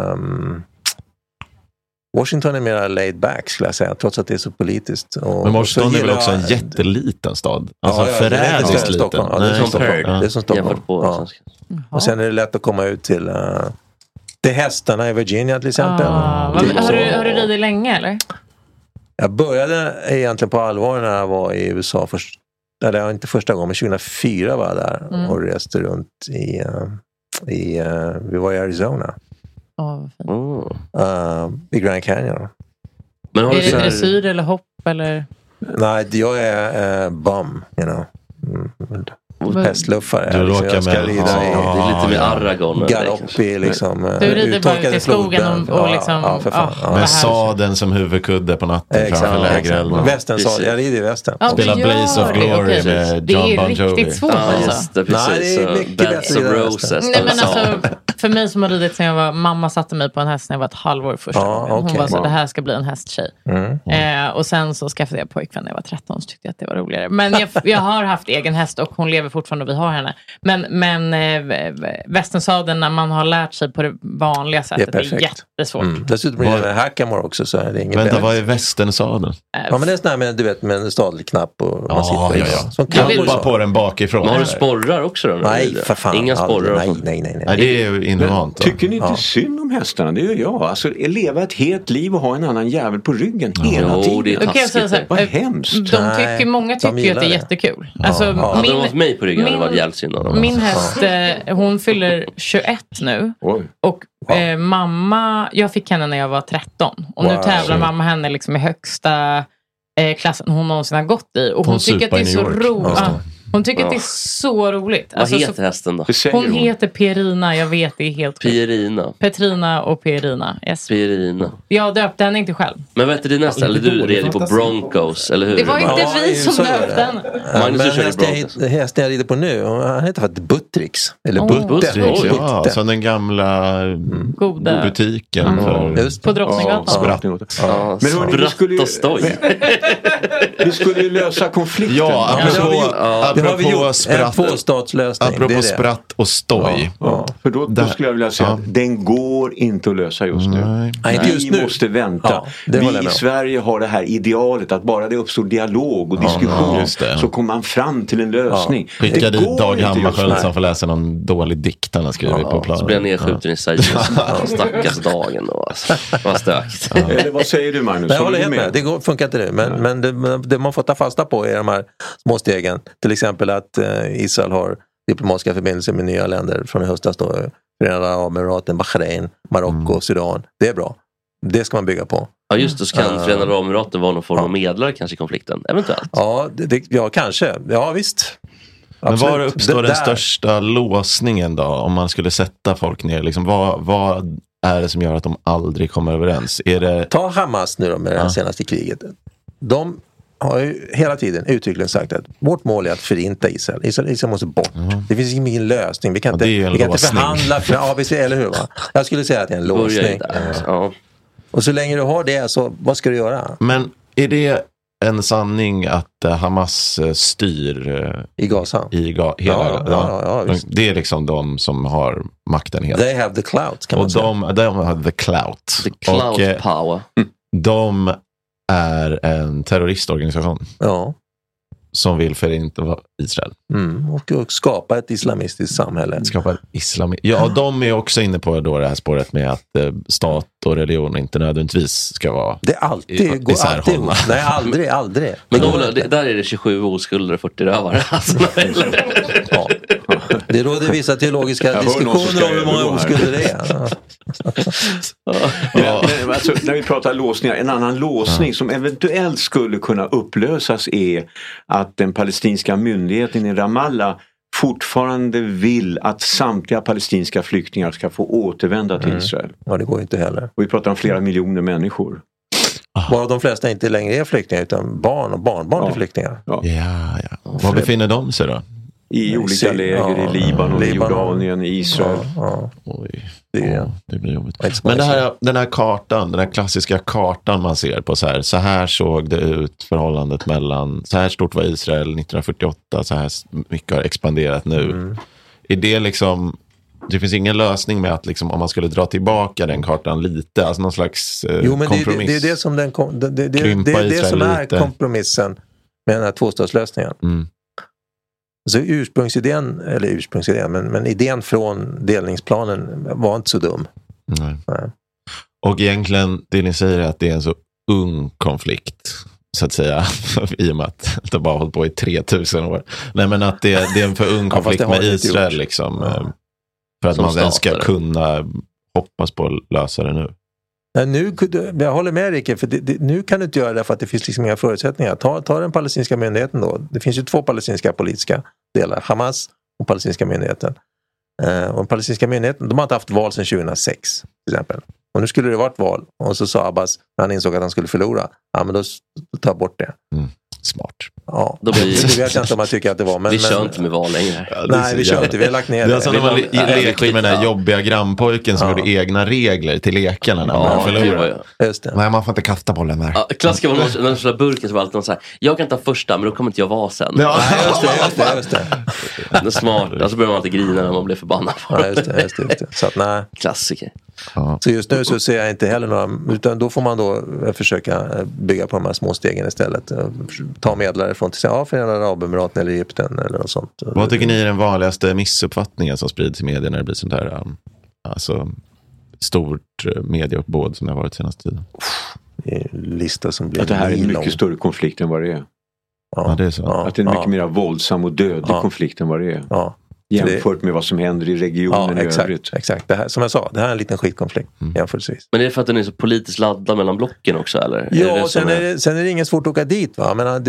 Washington är mer laid back skulle jag säga, trots att det är så politiskt. Men Washington är väl också en jätteliten stad? Alltså förrädiskt liten. Det är som Stockholm. Och sen är det lätt att komma ut till hästarna i Virginia till exempel. Har du ridit länge eller? Jag började egentligen på allvar när jag var i USA först. Eller inte första gången, men 2004 var jag där och reste runt vi var i Arizona. I Grand Canyon. Men har är det dressyr eller hopp eller? Nej, jag är bum, hästluffare. Du råkar jag ska med rida det är lite med Aragon galopp i liksom du rider bara ut i skogen och liksom med sadeln som huvudkudde på natten framför lägerelden. Västern sa jag rider i västern. Spelar Blaze of Glory med John Bon Jovi. Det är riktigt svårt alltså. Nej, det är mycket bättre. Nej men alltså för mig som har ridit sen jag var, mamma satte mig på en häst när jag var ett halvår första gången. Hon var så, det här ska bli en hästtjej. Och sen så skaffade jag pojkvän när jag var 13 så tyckte jag att det var roligare. Men jag har haft egen häst och hon lever fortfarande och vi har henne. Men västernsadeln när man har lärt sig på det vanliga sättet det är jättesvårt. Dessutom blir det Hackamore också så är det inget Vänta, vad är västernsadeln? Ja men det är sån här med, du vet, med en stadelknapp och man sitter Man hoppar på den bakifrån. Men har du sporrar också då? Nej, för fan. Inga sporrar. Nej. Det är ju inhumant. Tycker ni inte synd om hästarna? Det gör jag. Alltså leva ett helt liv och ha en annan jävel på ryggen hela tiden. Det är taskigt. Vad hemskt. Många tycker ju att det är jättekul. Alltså, hade de varit mig på ryggen hade det varit jävligt synd om dem. Min häst, hon fyller 21 nu. Och mamma, jag fick henne när jag var 13. Och nu tävlar mamma henne liksom i högsta klassen hon någonsin har gått i. Och hon tycker att det är så roligt. Hon tycker att det är så roligt. Vad heter hästen då? Hon heter Pierina, jag vet det är helt Pierina. Petrina och Pierina. Yes. Pierina. Jag döpte henne inte själv. Men vet du din nästa? Eller du red på Broncos, eller hur? Det var inte vi som döpte den. Magnus körde Broncos. Hästen jag rider på nu, han heter faktiskt Buttricks. Eller Buttricks, ja. Som den gamla goda butiken. På Drottninggatan. Spratt. Men hörni, vi skulle ju lösa konflikten. Ja, apropå tvåstatslösning. Apropå spratt och stoj. För då skulle jag vilja säga att den går inte att lösa just nu. Vi måste vänta. Vi i Sverige har det här idealet att bara det uppstår dialog och diskussion så kommer man fram till en lösning. Skicka dit Dag Hammarskjöld som får läsa någon dålig dikt han har skrivit på plan. Så blir jag nedskjuten i sig. Stackars dagen då. Alltså. Vad stökt. Eller vad säger du Magnus? Jag håller helt med. Det funkar inte nu. Men det man får ta fasta på är de här små stegen. Till exempel att Israel har diplomatiska förbindelser med nya länder från i höstas då. Förenade Arabemiraten, Bahrain, Marocko, Sudan. Det är bra. Det ska man bygga på. Ja just det, så kan Förenade Arabemiraten vara någon form av medlare kanske i konflikten, eventuellt. Ja, kanske. Ja, visst. Absolut. Men var uppstår den största låsningen då? Om man skulle sätta folk ner, liksom, vad är det som gör att de aldrig kommer överens? Ta Hamas nu då med det senaste kriget. De har ju hela tiden uttryckligen sagt att vårt mål är att förinta Israel. Israel måste bort. Det finns ingen lösning. Vi kan inte förhandla. Eller hur va? Jag skulle säga att det är en låsning. Och så länge du har det, så vad ska du göra? Men är det en sanning att Hamas styr i Gaza? Det är liksom de som har makten helt. They have the clout, kan man säga. De har the clout. The clout power. De är en terroristorganisation. Ja. Som vill förinta Israel. Och skapa ett islamistiskt samhälle. De är också inne på då det här spåret med att stat och religion inte nödvändigtvis ska vara det går alltid. Nej, aldrig. Men där är det 27 oskulder och 40 rövare. Det råder vissa teologiska diskussioner om hur många oskulder det är. Men alltså, när vi pratar låsningar, en annan låsning som eventuellt skulle kunna upplösas är att den palestinska myndigheten i Ramallah fortfarande vill att samtliga palestinska flyktingar ska få återvända till Israel. Ja, det går inte heller. Och vi pratar om flera miljoner människor. Bara de flesta inte längre är flyktingar utan barn och barnbarn till flyktingar. Ja. Var befinner de sig då? I olika läger i Libanon, i Jordanien, i Israel. Oj. Det blir jobbigt. Men den här kartan, den här klassiska kartan man ser på så här såg det ut förhållandet mellan, så här stort var Israel 1948, så här mycket har expanderat nu. Är det liksom, det finns ingen lösning med att liksom, om man skulle dra tillbaka den kartan lite, alltså någon slags kompromiss. Det är det som det är det som är kompromissen med den här tvåstatslösningen. Så ursprungsidén, men idén från delningsplanen var inte så dum. Nej. Och egentligen, det ni säger är att det är en så ung konflikt, så att säga, i och med att det bara hållit på i 3000 år. Nej, men att det är en för ung konflikt med Israel liksom, för att som man ska kunna hoppas på att lösa det nu. Nu, jag håller med Rikke, för nu kan du inte göra det för att det finns liksom inga förutsättningar. Ta den palestinska myndigheten då. Det finns ju 2 palestinska politiska delar, Hamas och palestinska myndigheten. Och den palestinska myndigheten, de har inte haft val sedan 2006 till exempel. Och nu skulle det varit val. Och så sa Abbas, när han insåg att han skulle förlora, ja men då tar jag bort det. Smart. Ja, då blir det vet jag inte om jag tycker att det var. Men, vi kör inte med val längre. Ja, nej, vi kör inte. Vi har lagt ner det. Det är som när man lekte med den här jobbiga grannpojken som gjorde egna regler till lekarna när man förlorade. Just det. Nej, man får inte kasta bollen där. Klassiska var när man slår burken så var alltid så här, jag kan ta första men då kommer inte jag vara sen. Ja, just det. Det är smart. Alltså börjar man alltid grina när man blir förbannad. Ja, just det. Så att, nej. Klassiker. Ja. Så just nu så ser jag inte heller några, utan då får man då försöka bygga på de här små stegen istället. Ta medlare från till exempel Förenade Arabemiraten eller Egypten eller något sånt. Vad tycker ni är den vanligaste missuppfattningen som sprids i media när det blir sånt här alltså stort medieuppbåd som det har varit senaste tiden? Det är en lista som blir att det här är en mycket större konflikt än vad det är. Ja, det är så. Att det är en mycket mer våldsam och dödlig konflikt än vad det är. Ja. Jämfört med vad som händer i regionen i övrigt. Exakt. Det här, som jag sa, det här är en liten skitkonflikt jämförelsevis. Men är det för att den är så politiskt laddad mellan blocken också eller? Ja, sen är det inget svårt att åka dit, va? Men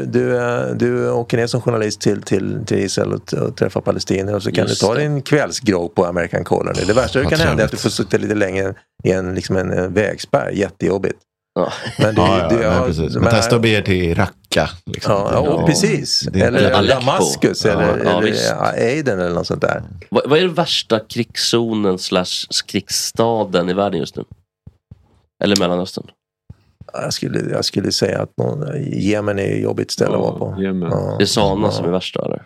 du åker ner som journalist till Israel och träffar palestinier och så kan du ta din kvällsgrogg på American Colony. Det värsta du kan hända är att du får sitta lite längre i en vägspärr, jättejobbigt. Ja. Men precis. Men testa att be er till Raqqa liksom. Precis. Eller Damaskus eller Aden eller något sånt där. Vad är den värsta krigszonen / krigsstaden i världen just nu? Eller Mellanöstern? Jag skulle säga att Jemen är jobbigt ställe att vara på. Det är Sana som är värsta eller?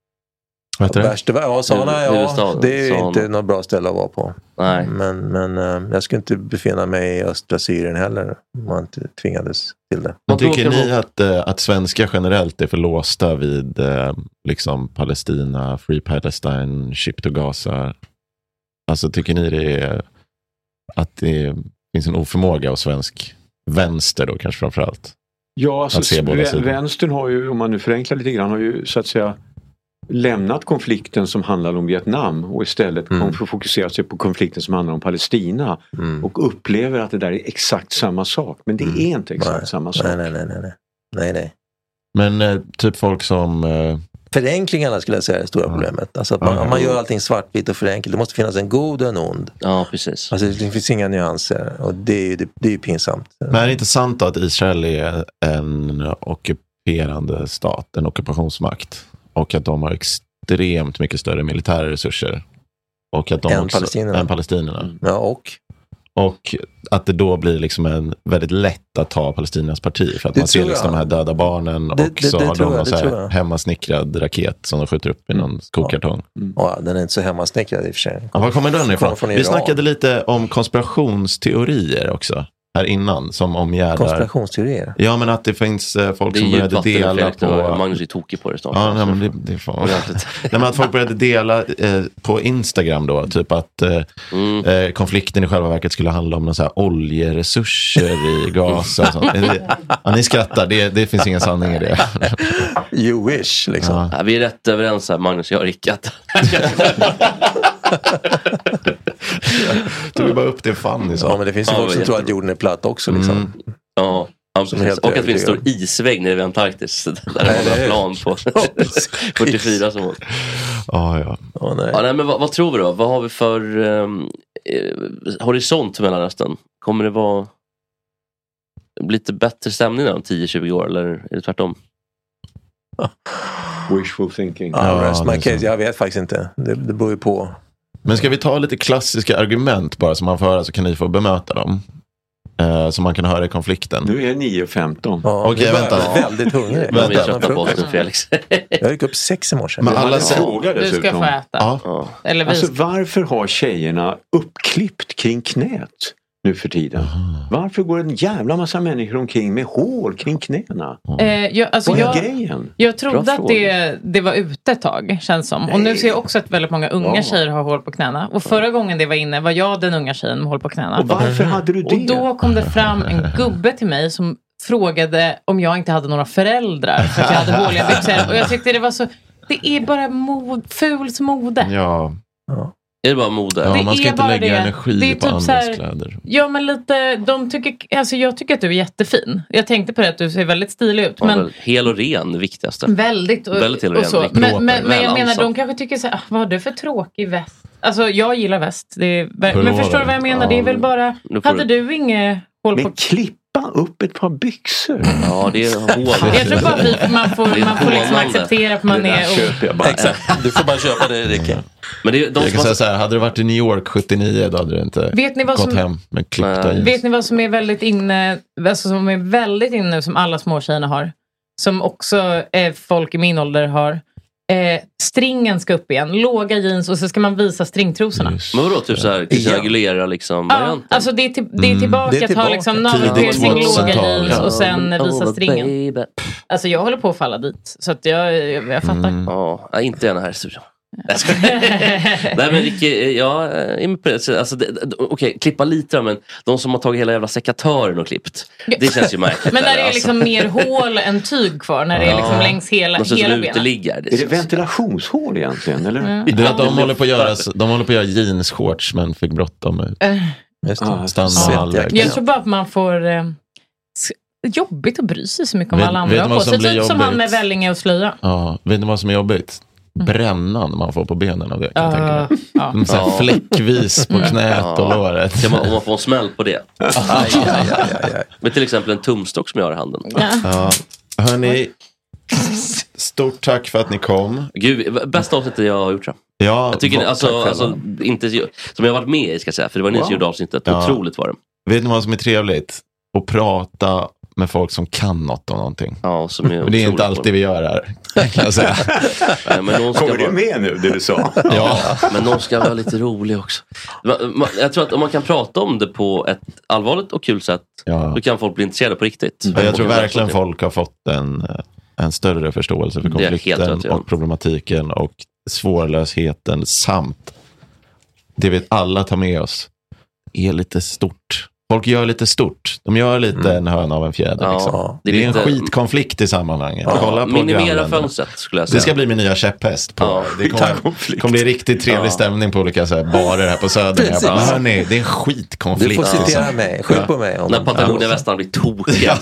Sana, det är inte något bra ställe att vara på. Nej. Men jag skulle inte befinna mig i östra Syrien heller om man inte tvingades till det. Men tycker ni att svenskar generellt är för låsta vid liksom Palestina, Free Palestine, Ship to Gaza? Alltså tycker ni det är att det finns en oförmåga hos svensk vänster då kanske framförallt? Ja, alltså vänstern har ju, om man nu förenklar lite grann, har ju så att säga lämnat konflikten som handlar om Vietnam och istället fokuserat sig på konflikten som handlar om Palestina och upplever att det där är exakt samma sak. Men det är inte exakt samma sak. Nej. Men typ folk som... Förenklingarna skulle jag säga är det stora problemet. Alltså att om man gör allting svartvitt och förenkligt, det måste finnas en god och en ond. Ja, precis. Alltså det finns inga nyanser och det är ju pinsamt. Men är det inte sant att Israel är en ockuperande stat, en ockupationsmakt? Och att de har extremt mycket större militära resurser. Och att de än palestinierna. Ja, och att det då blir liksom väldigt lätt att ta Palestinas parti. För att man ser liksom de här döda barnen och så har de någon så här hemmasnickrad raket som de skjuter upp i någon skokartong. Ja, den är inte så hemmasnickrad i och för sig. Ja, var kommer den ifrån? Vi snackade lite om konspirationsteorier också. Här innan, som omgärdar... Konspirationsteorier? Ja, men att det finns folk som började dela på... Magnus är tokig på det snart. Ja, men det är fan... Nej, men att folk började dela på Instagram då, typ att konflikten i själva verket skulle handla om någon så här oljeresurser i Gaza och sånt. Ja, ni skrattar, det finns ingen sanning i det. You wish, liksom. Ja, vi är rätt överens här, Magnus och jag och Rickard. Tog vi bara upp det fan. Ja, men det finns ju folk som tror att jorden är platt också liksom. Ja, Ja, och att vi inte står isvägg nere vid Antarktis. Där är det plan på 44 som mål. Nej, men vad tror vi då? Vad har vi för horisont mellan Östern? Kommer det vara lite bättre stämning om 10-20 år, eller är det tvärtom? Wishful thinking. Jag vet faktiskt inte. Det beror ju på. Men ska vi ta lite klassiska argument bara som man får höra, så kan ni få bemöta dem. Så man kan höra i konflikten. Nu är det 9:15. Okej, vänta. Jag är väldigt hungrig. Jag gick upp 6 i morse. Men alla frågar du ska få äta. Ja. Eller alltså, varför har tjejerna uppklippt kring knät nu för tiden? Varför går en jävla massa människor omkring med hår kring knäna? Vad är grejen? Jag trodde att det var ute ett tag, känns som. Och nu ser jag också att väldigt många unga tjejer har hål på knäna. Och förra gången det var inne var jag den unga tjejen med hål på knäna. Och varför hade du det? Och då kom det fram en gubbe till mig som frågade om jag inte hade några föräldrar för att jag hade håliga byxor. Och jag tyckte det var så... Det är bara fuls mode. Ja. Är det bara mode? Ja, man ska inte lägga energi på typ andras kläder. Ja, men lite, jag tycker att du är jättefin. Jag tänkte på det att du ser väldigt stilig ut. Men hel och ren, viktigaste. Väldigt hel och ren. Så. Men jag menar, de kanske tycker så här, vad har du för tråkig väst? Alltså, jag gillar väst. Men förstår du vad jag menar? Det är väl bara, hade du inget håll på... Men klippa upp ett par byxor. Ja, det är hål. Jag tror bara man får liksom acceptera att man är... Exakt, du får bara köpa det, Ricky. Men det, jag kan säga så här, hade du varit i New York 79, då hade du inte gått hem med klippta jeans. Vet ni vad som är väldigt inne, alltså som är väldigt inne nu, som alla småtjejerna har, som också folk i min ålder har? Stringen ska upp igen, låga jeans, och så ska man visa stringtrosorna. Men vadå, typ såhär Christina Aguilera liksom? Ja, alltså det är tillbaka att ha liksom navelpiercing, låga jeans och sen visa stringen. Alltså jag håller på att falla dit, så att jag fattar. Ja, inte gärna här i studion. Nej, men Ricky, alltså, okej, klippa lite, men de som har tagit hela jävla sekatören och klippt, det känns ju märkligt. Men när det är liksom mer hål än tyg kvar, när det är liksom längs hela benet. Är det ventilationshål egentligen, eller? De håller på att göra jeansshorts, men fick bråttom ut. Jag tror bara att man får jobbigt att bry sig så mycket om alla andra på sig, typ som han med vällinge och slöja. Ja, vet ni vad som är jobbigt? Brännan man får på benen av det, kan jag tänka mig. Så här fläckvis på knät och låret. Om man får en smäll på det. Men till exempel en tumstock som jag har i handen. Hörni, stort tack för att ni kom. Gud, bästa avsnittet jag har gjort, så. Ja, jag tycker alltså inte som jag har varit med i, ska jag säga, för det var ni som gjorde avsnittet. Otroligt var det. Vet ni vad som är trevligt? Att prata med folk som kan något om någonting. Ja, som är det är inte alltid vi gör här, kan jag säga. Nej, men någon ska kommer du med nu, det du sa? Ja, men någon ska vara lite rolig också. Jag tror att om man kan prata om det på ett allvarligt och kul sätt, då kan folk bli intresserade på riktigt. Jag tror verkligen folk har fått en större förståelse för konflikten och problematiken och svårlösheten, samt det vi alla tar med oss är lite stort. Folk gör lite stort. De gör lite en höna av en fjäder. Liksom. Det är en skitkonflikt i sammanhanget. Kolla på minimera fönstret, skulle jag säga. Det ska bli min nya käpphäst. Det kommer bli riktigt trevlig stämning på olika barer här på Söder. Jag bara, hörni, det är en skitkonflikt. Du får citera mig, skyll på mig. När Patagonia-västarna blir tokiga.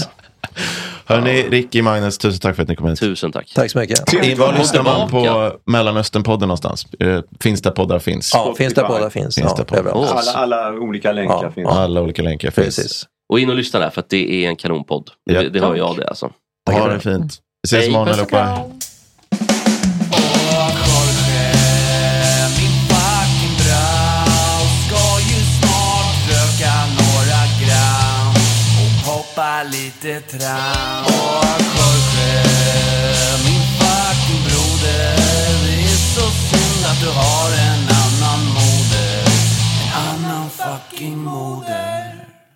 Hörni, Ricky, Magnus, tusen tack för att ni kom hit. Tusen tack. Tack så mycket. Var lyssnar man på Mellanöstern-podden någonstans? Finns där poddar finns? Ja, finns där poddar finns. Alla olika länkar finns. Alla olika länkar finns. Precis. Och in och lyssna där, för att det är en kanonpodd. Det hör jag det, alltså. Ha det fint. Vi ses imorgon allihopa. Lite tram och Jorge, min fucking broder. Det är så synd att du har en annan moder. En annan fucking moder.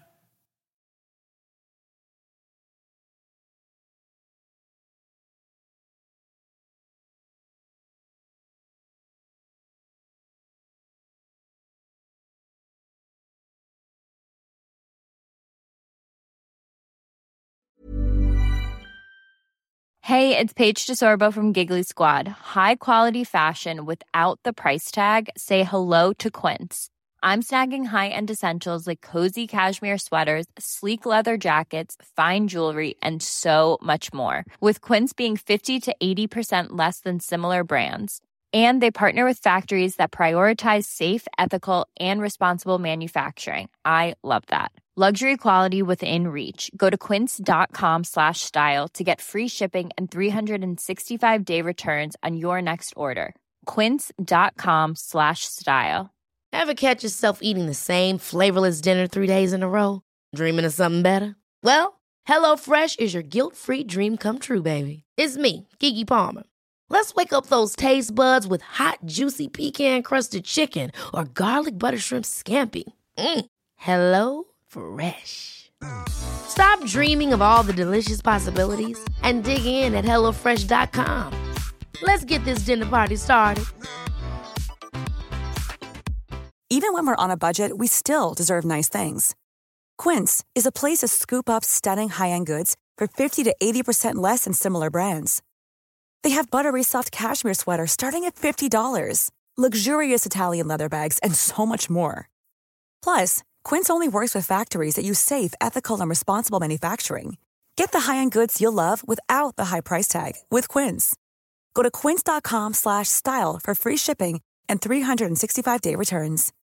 Hey, it's Paige DeSorbo from Giggly Squad. High quality fashion without the price tag. Say hello to Quince. I'm snagging high-end essentials like cozy cashmere sweaters, sleek leather jackets, fine jewelry, and so much more. With Quince being 50 to 80% less than similar brands. And they partner with factories that prioritize safe, ethical, and responsible manufacturing. I love that. Luxury quality within reach. Go to quince.com/style to get free shipping and 365-day returns on your next order. Quince.com/style. Ever catch yourself eating the same flavorless dinner 3 days in a row? Dreaming of something better? Well, HelloFresh is your guilt-free dream come true, baby. It's me, Keke Palmer. Let's wake up those taste buds with hot, juicy pecan-crusted chicken or garlic butter shrimp scampi. HelloFresh. Stop dreaming of all the delicious possibilities and dig in at HelloFresh.com. Let's get this dinner party started. Even when we're on a budget, we still deserve nice things. Quince is a place to scoop up stunning high-end goods for 50 to 80% less than similar brands. They have buttery soft cashmere sweaters starting at $50, luxurious Italian leather bags, and so much more. Plus, Quince only works with factories that use safe, ethical, and responsible manufacturing. Get the high-end goods you'll love without the high price tag with Quince. Go to quince.com/style for free shipping and 365-day returns.